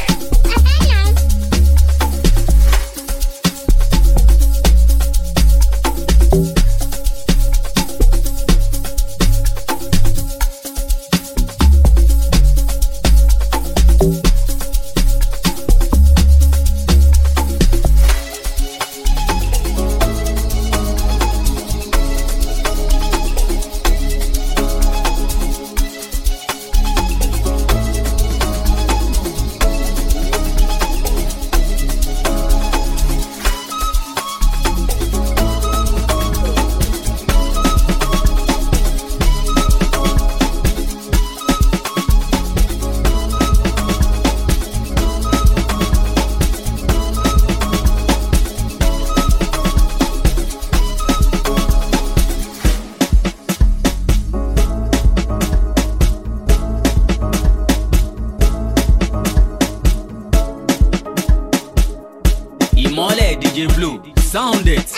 [SPEAKER 15] Ìmọ́lẹ̀ DJ Blue, sound it.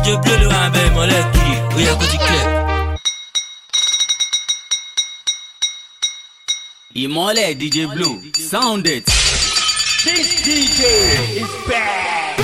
[SPEAKER 8] DJ Blue ló wà bẹ́ẹ̀ mọ́lẹ̀ kiri, ó yẹ kó ti clear.
[SPEAKER 15] Ìmọ́lẹ̀ DJ Blue, sound it.
[SPEAKER 9] This DJ is bad.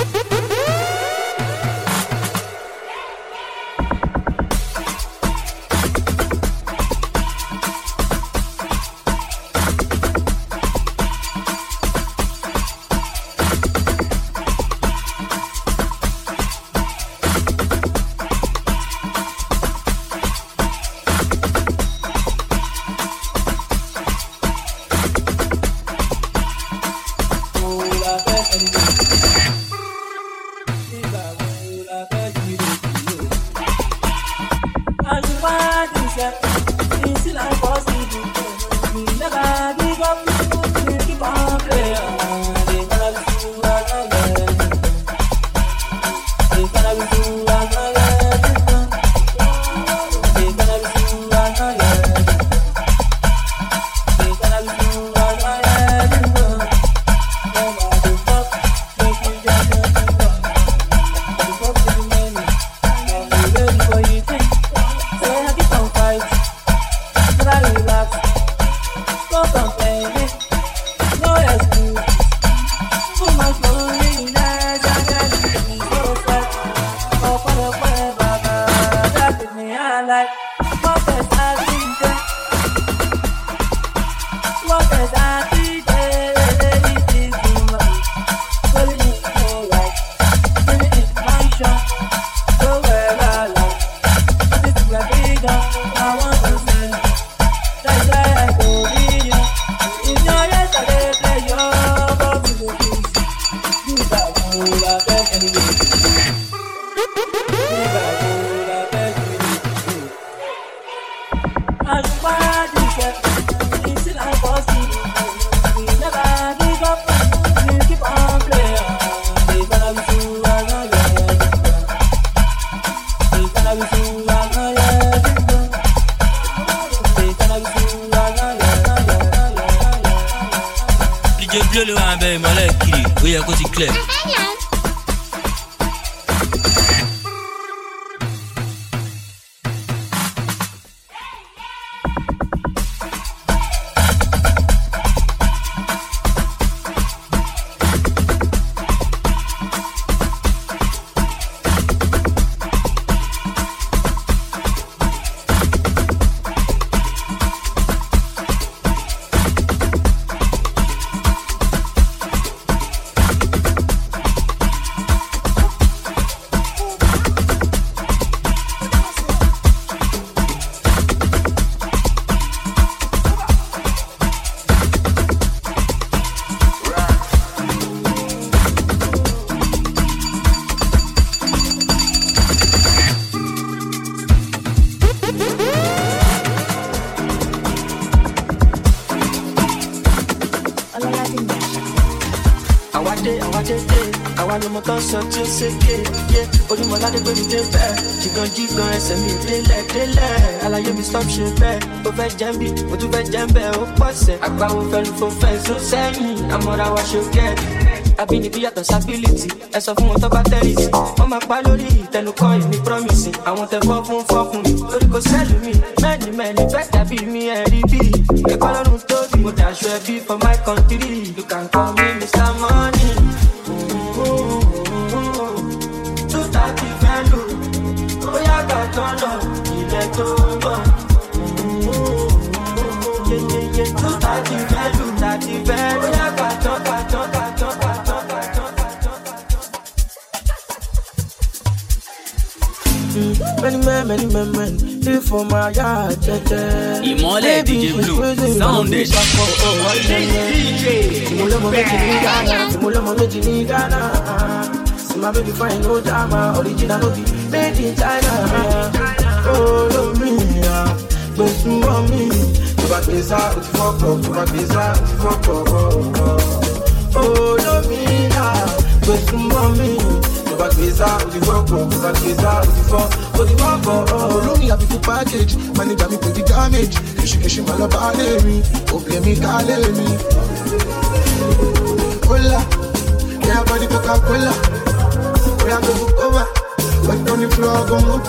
[SPEAKER 13] Stop ṣe bẹ́ẹ̀, ó fẹ́ jẹ́ bí, ó tún fẹ́ jẹ́ bẹ́ẹ̀, ó pọ̀sẹ̀. Àgbáwo fẹ́nu fò fẹ́ sún sẹ́yìn, àmọ́ra wa ṣe kẹ́ẹ̀dì. Àbínibí yàtọ̀ sábìlìtì, ẹ sọ fún wọn tó bá tẹ̀lé sí. Wọ́n máa pa lórí ìtẹnukọ́ ìní promising. Àwọn tẹ fọ́ fún mi, lórí kò sẹ́lù mi. Mẹ́ni fẹ́ dàbí mi ẹ̀rí bí. Ẹ̀kọ́ lọ́run tóbi, mo dàṣọ ẹbí for my country. You can call me Mr. Money. 230 fẹ́ lò, ó yàgbà tán lọ, ilẹ̀ tó ń bọ̀. Many men, live for my yard,
[SPEAKER 15] Ìmọ́lẹ̀ DJ Blue, sound it.
[SPEAKER 13] Ìmúlọ́mọ méjì ní Ghana. See my baby fine, no drama. Original, no be made in China. Oh, love me, but you want me. Tu vas te ça, tu fuck up, tu vas te ça, tu fuck up. Oh, love me, but you want me. Tu vas te ça, tu fuck up, tu vas te ça, tu fuck up.
[SPEAKER 11] Oh, look me happy for package, manager me put the damage. She my love all me, oh play me, call me. Hola, yeah, body Coca-Cola. We are going over, but on the floor, go move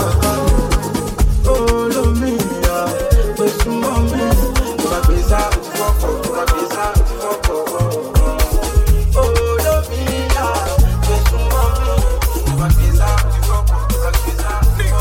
[SPEAKER 11] oh, love me, but some mommy, my pizza, fuck, my pizza, fuck, oh, love me, but some mommy, my pizza, fuck, my pizza,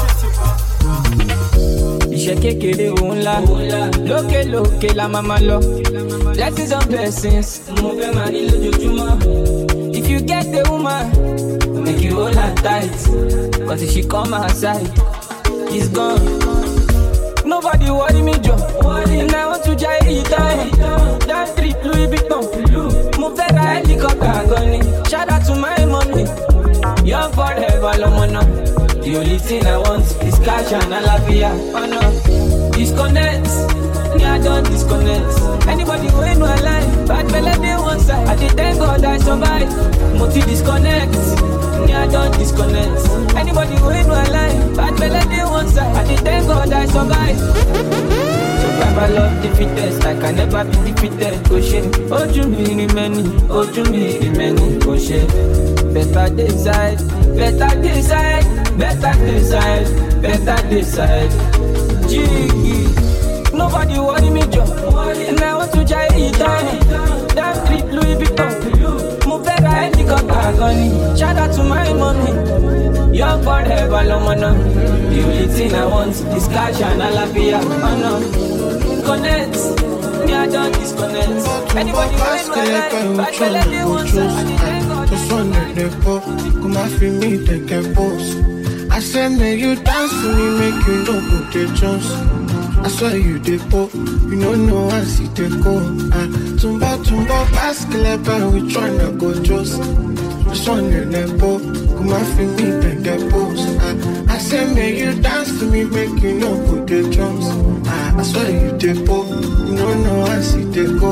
[SPEAKER 13] iṣẹ́ kékeré òun ńlá lókè lókè la máa máa lọ blessings and blessings mo fẹ́ máa ní lójoojúmọ́. If you get the woman make you hold her tight, cause if she come outside she's gone. Nobody worry me jọ and I want to jai return that trip Louis Vuitton mo fẹ́ ra helicopter gan ni. Shout out to my mommy, young forever lọmọ náà. The only thing I want is cash and alafia. Oh no, disconnect. Me I don't disconnect. Anybody who ain't no line, bad belly dey one side. I dey thank God I survive. Multi disconnect. Me I don't disconnect. Anybody who ain't no line, bad belly dey one side. I dey thank God I survive. Survival love defeated. I can never be defeated. Go shame. Ojú mi remaining. Ojú mi remaining. Go shame. Better decide. Better decide. Better decide, better decide. Jiggy, nobody worry me, Joe. And I want to jai return. That trip Louis Vuitton. Move back, I helicopter gunny. Shout out to my mommy. Young forever, lomana. The only thing I want is cash and alafia. Oh no, connect. Me I don't disconnect. Anybody want my life? But they let me want to.
[SPEAKER 11] Just one day, come after me, take a pose. I said, make you dance to me, make you know who they just. I swear you they po, you know I see they go. Tumba, basketball, we tryna go just. Just one in the po, come after me, take a pose. I said, make you dance to me, make you know who they drums. I swear you they po, you know I see they go.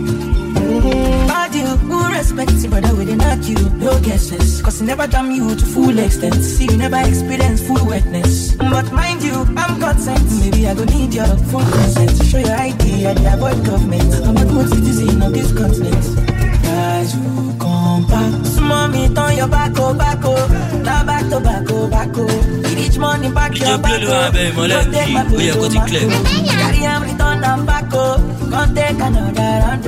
[SPEAKER 14] Bad you, who respects you, brother, within not you, no guesses. Cause he never damn you to full extent. See, you never experience full wetness. But mind you, I'm God sent. Maybe I go need your full consent to show your ID and avoid government. I'm a good citizen of this continent. Guys who come back, mommy, turn your back, now back to back. Each morning back your back, don't take my food, carry him return and back, can't take another round.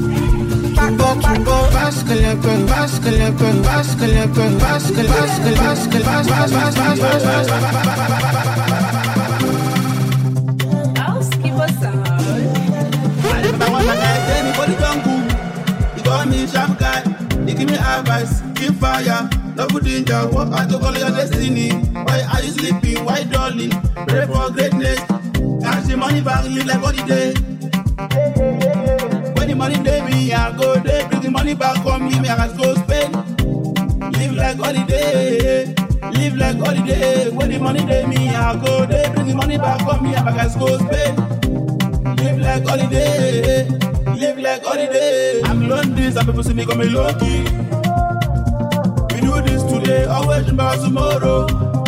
[SPEAKER 16] Give me advice, give fire, love with danger, what I to call your destiny. Why are you sleeping? Why darling? Pray for greatness. Cash the money back, live like holiday. When the money day me, I go there, bring the money back home, me, I can go spend. Live like holiday, live like holiday. When the money day me, I go there, bring the money back home, me, I can go spend. Live like holiday. Live like holiday. I'm lonely, some people see me come lucky. We do this today, always remember tomorrow.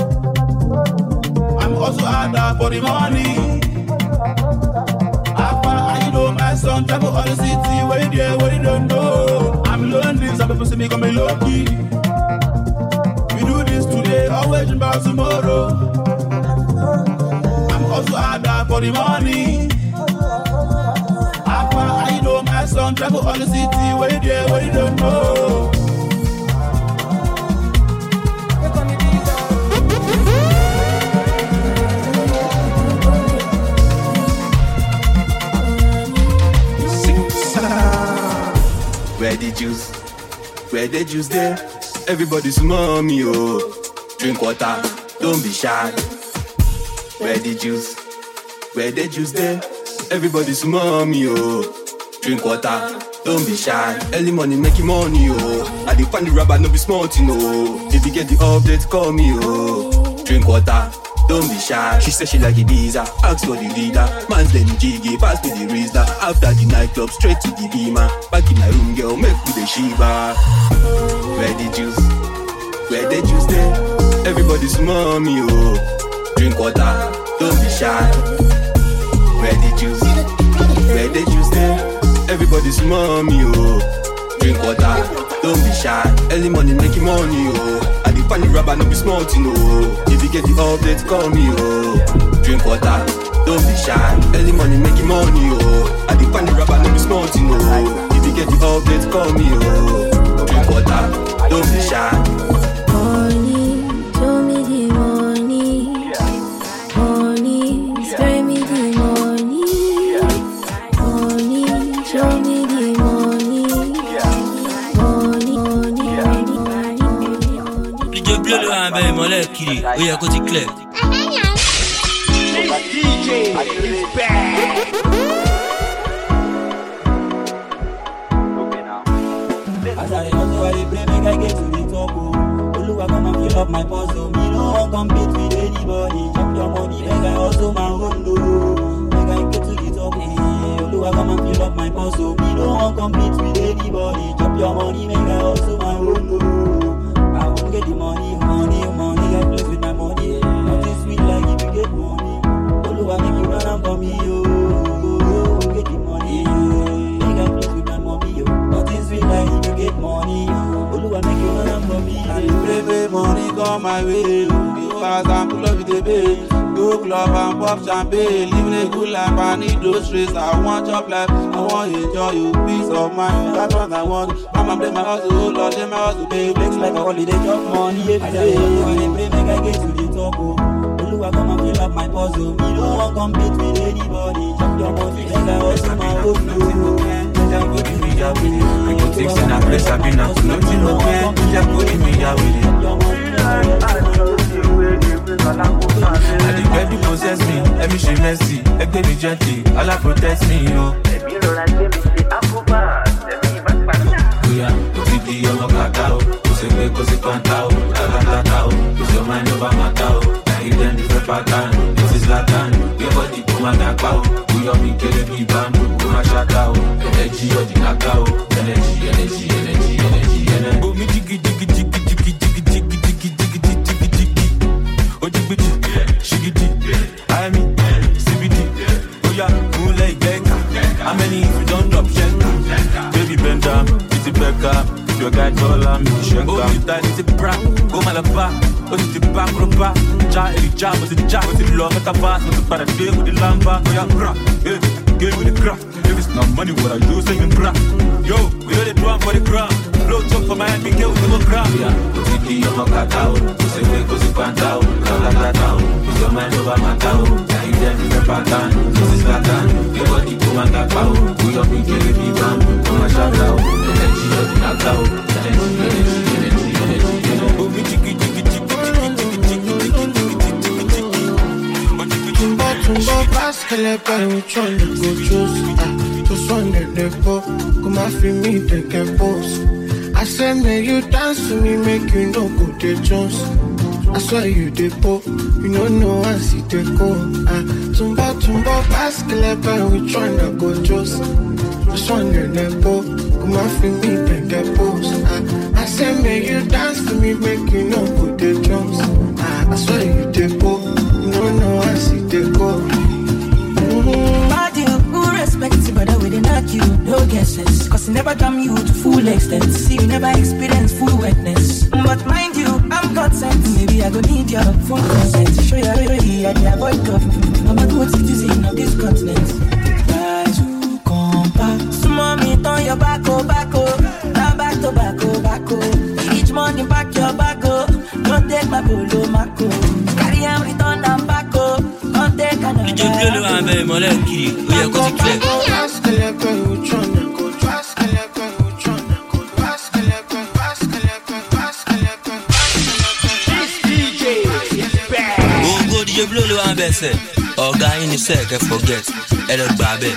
[SPEAKER 16] I'm also harder for the money. After I know my son travel all the city, where you don't know. I'm lonely, some people see me come lucky. We do this today, always remember tomorrow. I'm also harder for the money. I know my son travel all the city, where you don't know.
[SPEAKER 15] Where the juice there? Everybody's mommy, oh. Drink water, don't be shy. Where the juice there? Everybody's mommy, oh. Drink water, don't be shy. Early morning making money, oh. I dey find the rubber, no be small, you know. If you get the update, call me, oh. Drink water, don't be shy. She said she like it visa, ask for the leader. Man's then jiggy, pass me the Rizla. After the nightclub, straight to the Beamer. Back in my room, girl, make me the Shiba. Where the juice there? Everybody's mommy, oh. Drink water, don't be shy. Where the juice there? Everybody's mommy, oh. Drink water, don't be shy. Early morning making money, oh. I dey find the rubber, no be small thing, oh. If you get the update, call me, oh. Drink water, don't be shy. Early morning, making money, oh. I find the rubber, no be small thing, oh. If you get the update, call me, oh. Drink water, don't be shy.
[SPEAKER 17] Money, show me the money. Money, spray me the money. Money, show me the money. Money,
[SPEAKER 8] DJ Bleu le un mollet kiri, oui à côté clair.
[SPEAKER 9] DJ is back.
[SPEAKER 18] As I hustle, I pray make I get to the top. Oluwa come and fill up my puzzle. Me no one compete with anybody. Chop your money, make I hustle my own do. Make I get to the top. Oluwa come and fill up my puzzle. Me no one compete with anybody. Chop your money, make I hustle my own do. I won't get the money. I play with my money. Nothing sweet like if you get money. Oluwa make you run and for me, yo. Get the money, make I play with my money, yo. Nothing sweet like if you get money, yo. Oluwa make you run and for me.
[SPEAKER 16] I pray money come my way. You as I'm full of the bay. Go club and pop champagne. Living a good life, I need those streets. I want your life, I want to enjoy you. Peace of mind, that's what I want. I'ma play my house, oh Lord, my house to pay.
[SPEAKER 18] Flex like a holiday, job money every day. When I pray, make I get to the top. Oluwa come and fill up my puzzle. Me no one compete with anybody. Chop your money, make I hustle my own do.
[SPEAKER 23] Putting me out with it. I go take in a place I've been out. Nothing no pain. Just putting me out with it. I think baby possess me. Let me show mercy. Let me gently. Allah protect me, yo. Yeah, put the young cacao. Cause it can't out. Cause your mind over my cow. I hit them different pattern. This is Latin. Your body to my cow. We are me killing me bamboo. To my shakao. Energy or the cacao. Energy. Oh, me jiggy. Oh, jiggy. I mean, CBD. Oh, yeah, moonlight Becca. How many if you don't drop shelter? Baby Benda, it's a Becca. Your guy told me to shank. Oh, you died, it's a bra. Go Malaba. Oh, it's a back, Roba. Child, it's a job, it's a job, it's a love, it's a pass, it's a paradigm with the lamba. Oh, yeah, crap. Give me the crap. If it's not money, what I do, say in bra. Yo, we know the drum for the crowd. Flow talk for my hand, we get with the crowd. Yeah, put it on my cacao. Cause it can't out. Cause your mind over my cow. Now you there with the pattern. This is Latin. Your body to my cacao. We don't be killing me, bam. To my shakao. Energy of the cacao. Energy. Oh, me jiggy.
[SPEAKER 11] Tumbo baskele pay which one you go choose? Just one that they go. Come and free me, take a pose. I say make you dance to me, make you no go to Jones. I swear you dey po, you know I see they go. Tumbo baskele pay which one you go choose? Just one that they go. Come and free me, take a pose. I say make you dance to me, make you no go to Jones. I swear you dey po. No, I see the go.
[SPEAKER 14] Body who respects you, brother, we didn't knock you, no guesses. Cause he never done you to full extent. See, you never experienced full wetness. But mind you, I'm God sent. Maybe I go need your full consent to show you already I can avoid government. I'm a good citizen of this continent. Try to compact. Small me turn your back. Now back to each morning back your back. Don't take my polo macro. Carry and return and back. Don't take another.
[SPEAKER 8] DJ Bleu le un mollet kiri, oui à côté clair. Bongo DJ Bleu le un c'est. Organise c'est que forget. Elle le babé.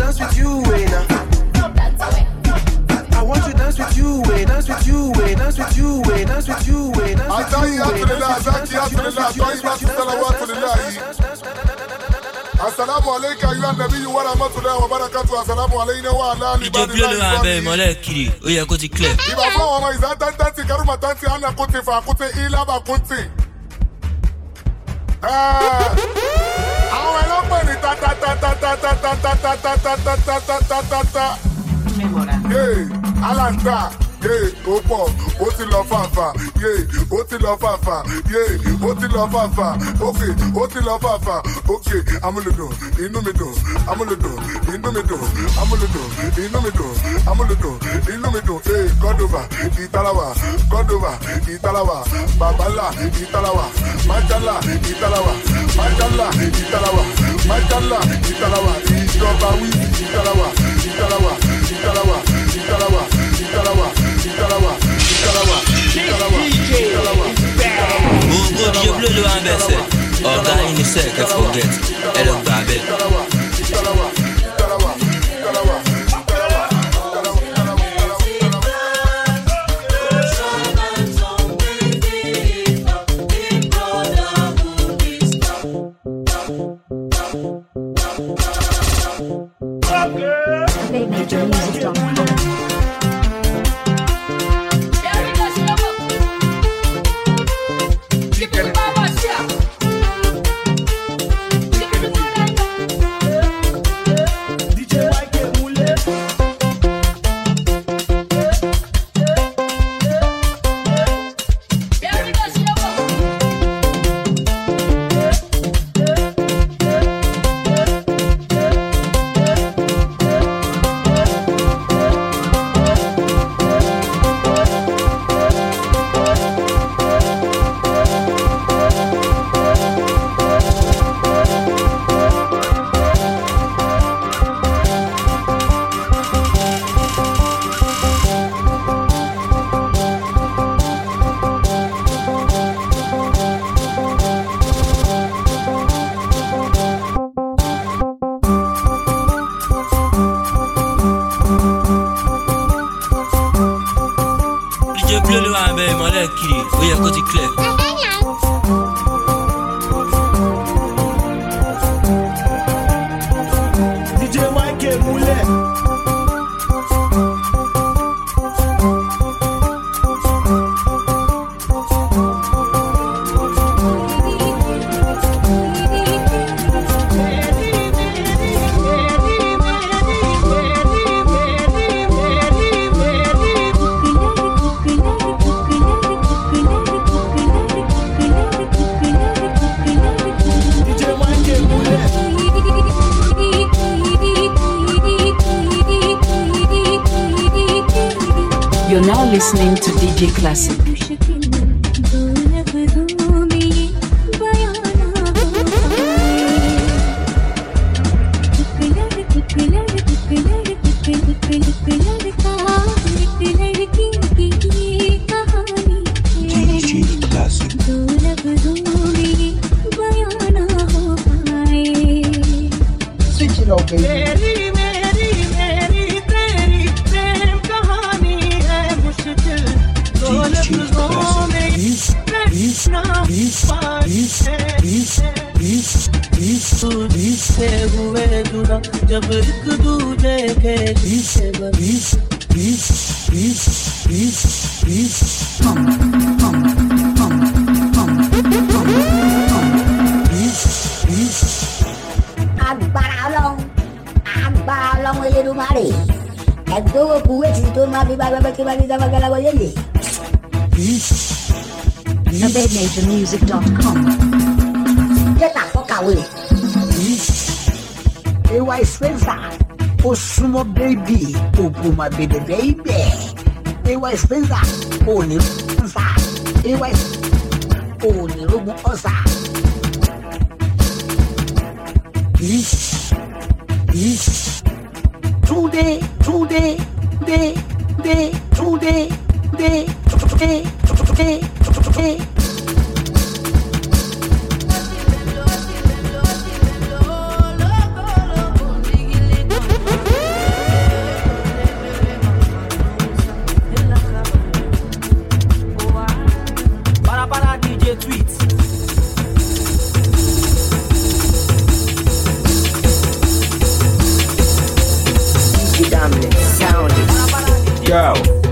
[SPEAKER 11] dance with you, now. I want to dance with you, dance with you, dance with you, dance with you, dance with you.
[SPEAKER 6] Assalamu alaikum ya nabi wa rahmatullahi wa barakatuh. Assalamu alaikum wa ala ali
[SPEAKER 8] DJ Bleu wa be mole kiri ó yẹ kó ti clear.
[SPEAKER 6] Iba fún àwọn ọmọ ìzá tantanti karuma tanti ana kuti fa kuti ila ba kuti. Àwọn ẹlọ́pẹ̀ ní ta. Alanta. Ó pọ̀, ó ti lọ fàfà, ó ti lọ fàfà, ó ti lọ fàfà, okay, ó ti lọ fàfà, okay, amúlùdùn, inú mi dùn, amúlùdùn, inú mi dùn, amúlùdùn, inú mi dùn, amúlùdùn, inú mi dùn, Godova, Italawa, Godova, Italawa, Babala, Italawa, Majala, Italawa, Majala, Italawa, Majala, Italawa, Ìjọba wí, Italawa, Italawa, Italawa, Italawa, Italawa.
[SPEAKER 8] Gbogbo DJ Bleu ló wà ń bẹ̀sẹ̀, ọ̀gá inisẹ́ kẹ́ forget, ẹ lọ gbà bẹ́ẹ̀. Kiri, ó yẹ kó ti clear.
[SPEAKER 16] DJ Mike múlẹ̀.
[SPEAKER 10] You're now listening to DJ Classic.
[SPEAKER 11] Switch it up, baby.
[SPEAKER 12] जब एक दूजे के
[SPEAKER 20] Agbára Ọlọ́run Elédùmarè ẹgbẹ́ òkú wẹ́ẹ̀tì tó máa fi bá bẹ́ẹ̀ kí wọ́n fi dábàá gẹ́lá wọlé lè. Jẹ́ta fọ́kàwé.
[SPEAKER 24] AY Spencer, Osumo baby, Opuma baby baby. AY Spencer, Oni Spencer. AY Oni Rogun Osa. Today.
[SPEAKER 3] go.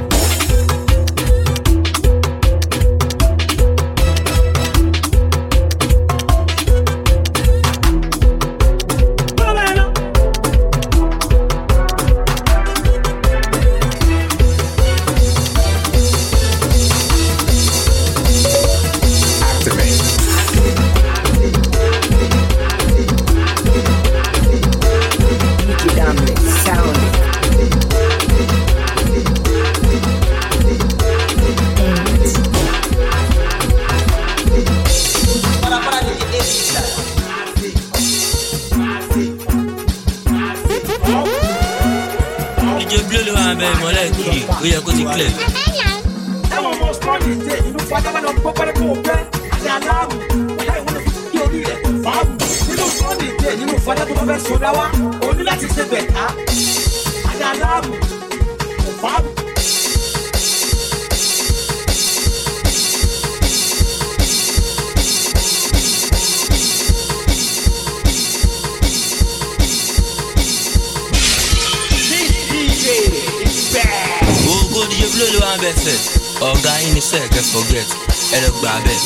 [SPEAKER 8] Forget, elle est babée.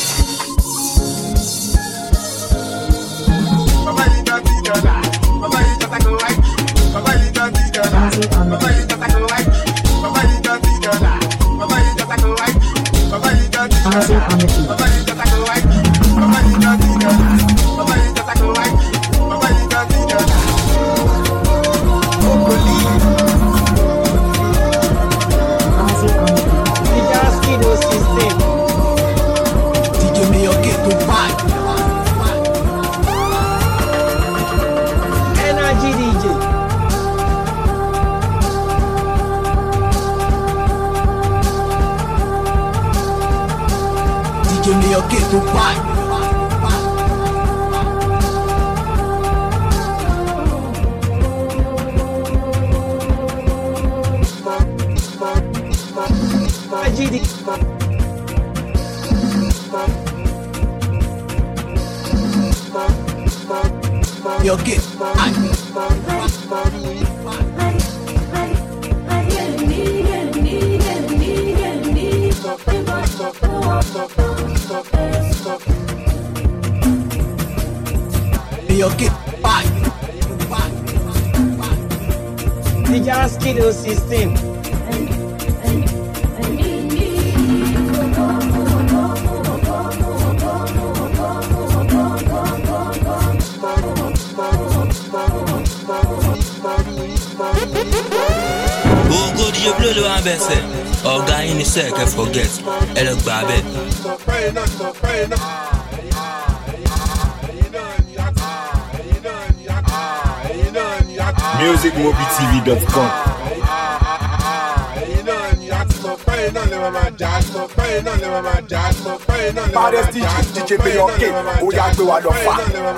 [SPEAKER 8] Forget, elle est babée.
[SPEAKER 3] musicmobitv.com.
[SPEAKER 7] Baddest DJ Beyonce, ó yá gbé wa lọ fà.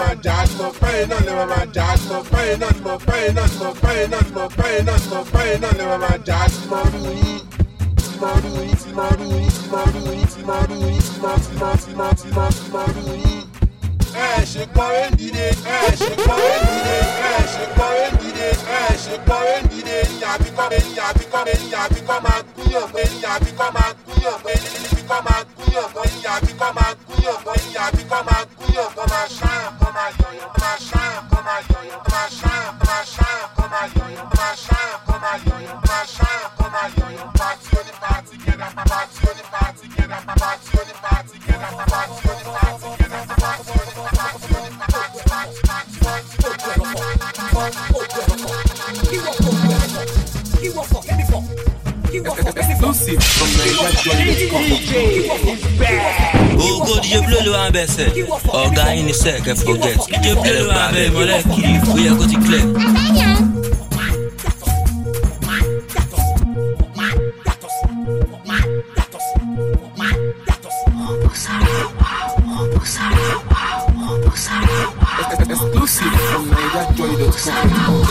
[SPEAKER 8] Ogo DJ Bleu le ambesse. Organise sec forget. DJ Bleu le ambesse. Molek qui oui à côté clair.
[SPEAKER 7] Exclusive from NigerJoy.com.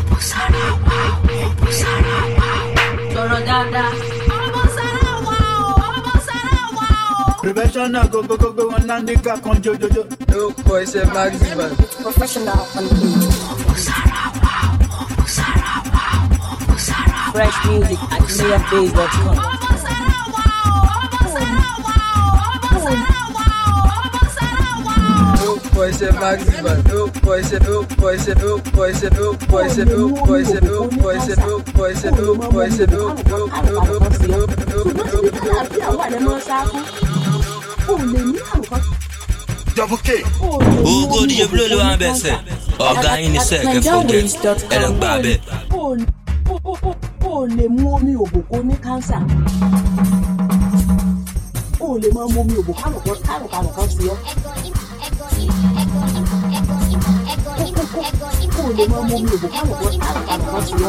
[SPEAKER 14] Sọ̀rọ̀ dáadáa. Ọmọ sára wà ó.
[SPEAKER 16] Professional, go, one handicap, jojo.
[SPEAKER 2] No boy, say maximum.
[SPEAKER 17] Professional on the beat.
[SPEAKER 12] Fresh music at MayorBase.com.
[SPEAKER 2] No boy, say maximum. No boy, say no boy, say no boy, say no boy, say no boy, say no boy, say no boy, say no boy, say no
[SPEAKER 7] Double K.
[SPEAKER 8] Ogo DJ Blue ló wà bẹ́ẹ̀ sẹ́. Ọ̀gá yín ni sẹ́ kẹ́ forget. Ẹ lọ gbà bẹ́ẹ̀.
[SPEAKER 12] O lè mú omi òbòkó ní kánsà. O lè máa mú omi òbòkó kárùn kan sí ọ. O lè máa mú omi òbòkó kárùn kan sí ọ.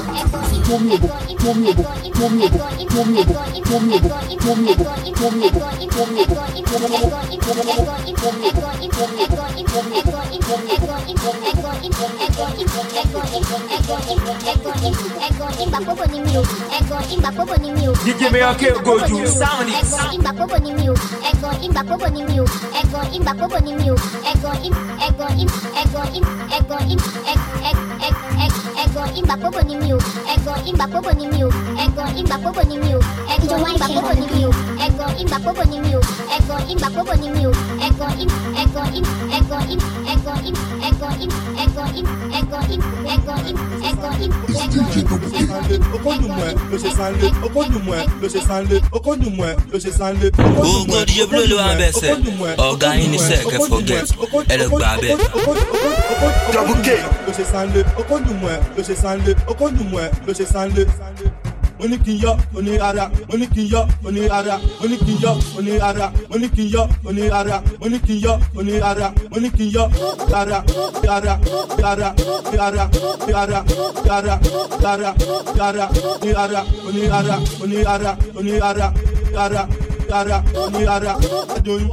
[SPEAKER 19] DJ Mayor K go to sound it.
[SPEAKER 8] Ogo DJ Blue ló wà bẹ́ẹ̀ sẹ́. Ọ̀gá yín ni sẹ́ kẹ́ forget. Ẹ lọ gbà bẹ́ẹ̀.
[SPEAKER 7] Double K.
[SPEAKER 16] Onikiyo, Oniara, Onikiyo, Oniara, Onikiyo, Oniara, Onikiyo, Oniara, Onikiyo, Oniara, Onikiyo, Yara, Yara, Yara, Yara, Yara, Yara, Yara, Yara, Oniara, Oniara, Oniara, Oniara, Yara, Yara, Oniara, Adon.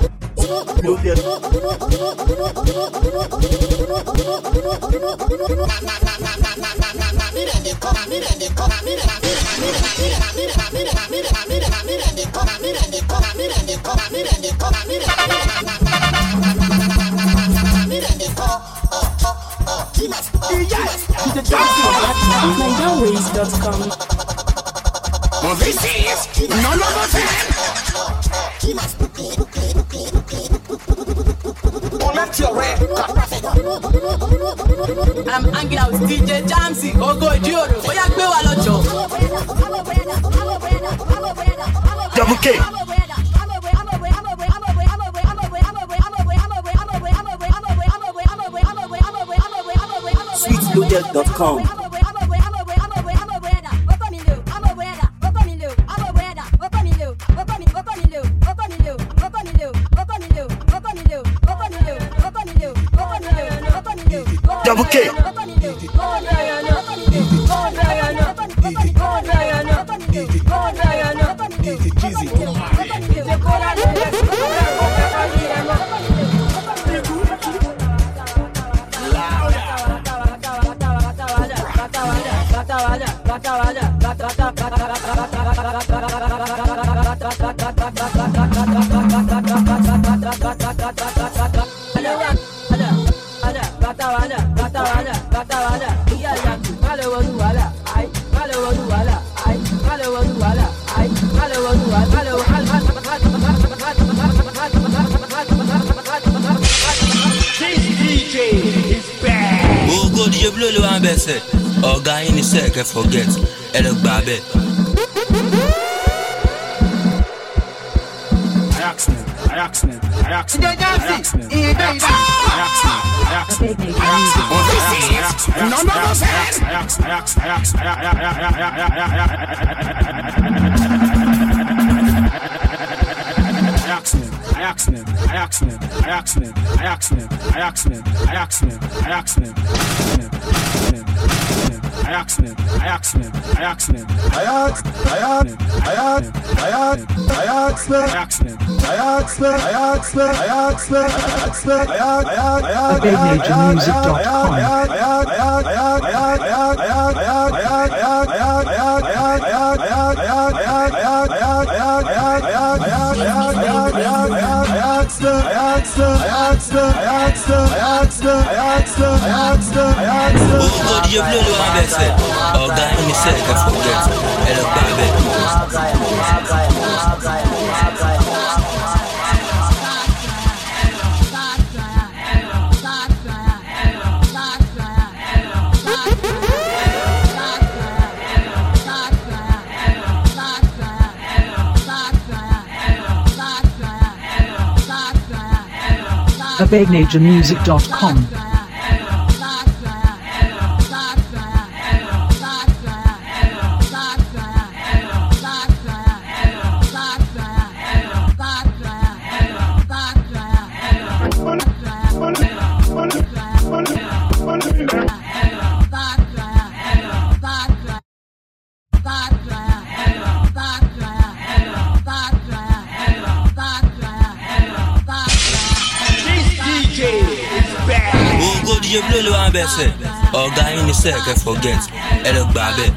[SPEAKER 12] MayorBase.com.
[SPEAKER 7] Well, this is none of us.
[SPEAKER 12] I'm hanging out with DJ Jamsey, Ogo Dioro. Oya gbé wa lọ́jọ́.
[SPEAKER 7] Double K.
[SPEAKER 19] Sweetloaded.com.
[SPEAKER 7] Double K.
[SPEAKER 8] Ogo DJ Blue ló wà bẹ́ẹ̀ sẹ́. Ọ̀gá yín ni sẹ́ kẹ́ forget. Ẹ lọ gbà bẹ́ẹ̀. Ogo DJ Blue ló wà bẹ́sẹ̀, ọ̀gá yín ní sẹ́ẹ̀kẹ́ forget, ẹ lọ gbà bẹ́ẹ̀.
[SPEAKER 12] AbegNaturMusic.com.
[SPEAKER 8] DJ Blue ló wà bẹ́sẹ̀, ọ̀gá yín ní sẹ́ẹ̀kẹ́ forget, ẹ lọ gbà bẹ́ẹ̀.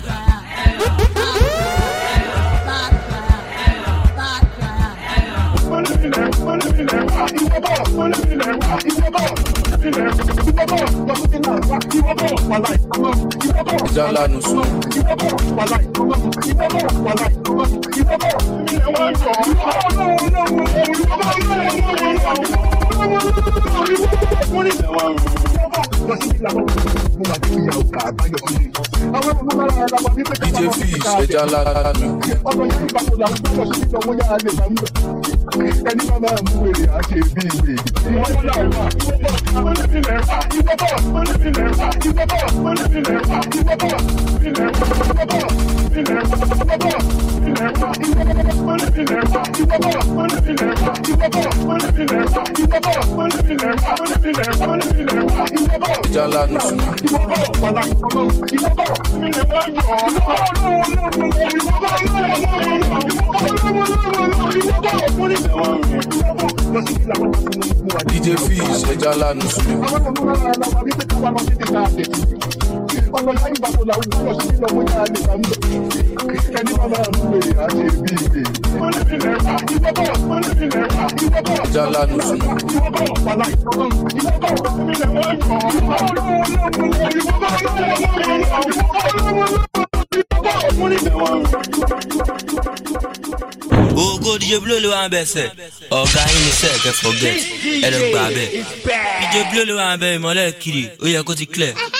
[SPEAKER 2] Jala nusu. DJ Fish, Jala nu. Ẹni máa máa mú èrè àṣẹ bí ìwé. Jala nusu. DJ Fish, Jala nusu. Jala nusu.
[SPEAKER 8] Ogo DJ Blue ló wà bẹ́sẹ̀, ọ̀gá yín ní sẹ́ẹ̀kẹ́ forget, ẹ lọ gbà bẹ́ẹ̀. DJ Blue ló wà bẹ́ẹ̀, ìmọ̀lẹ̀ kiri, ó yẹ kó ti clear.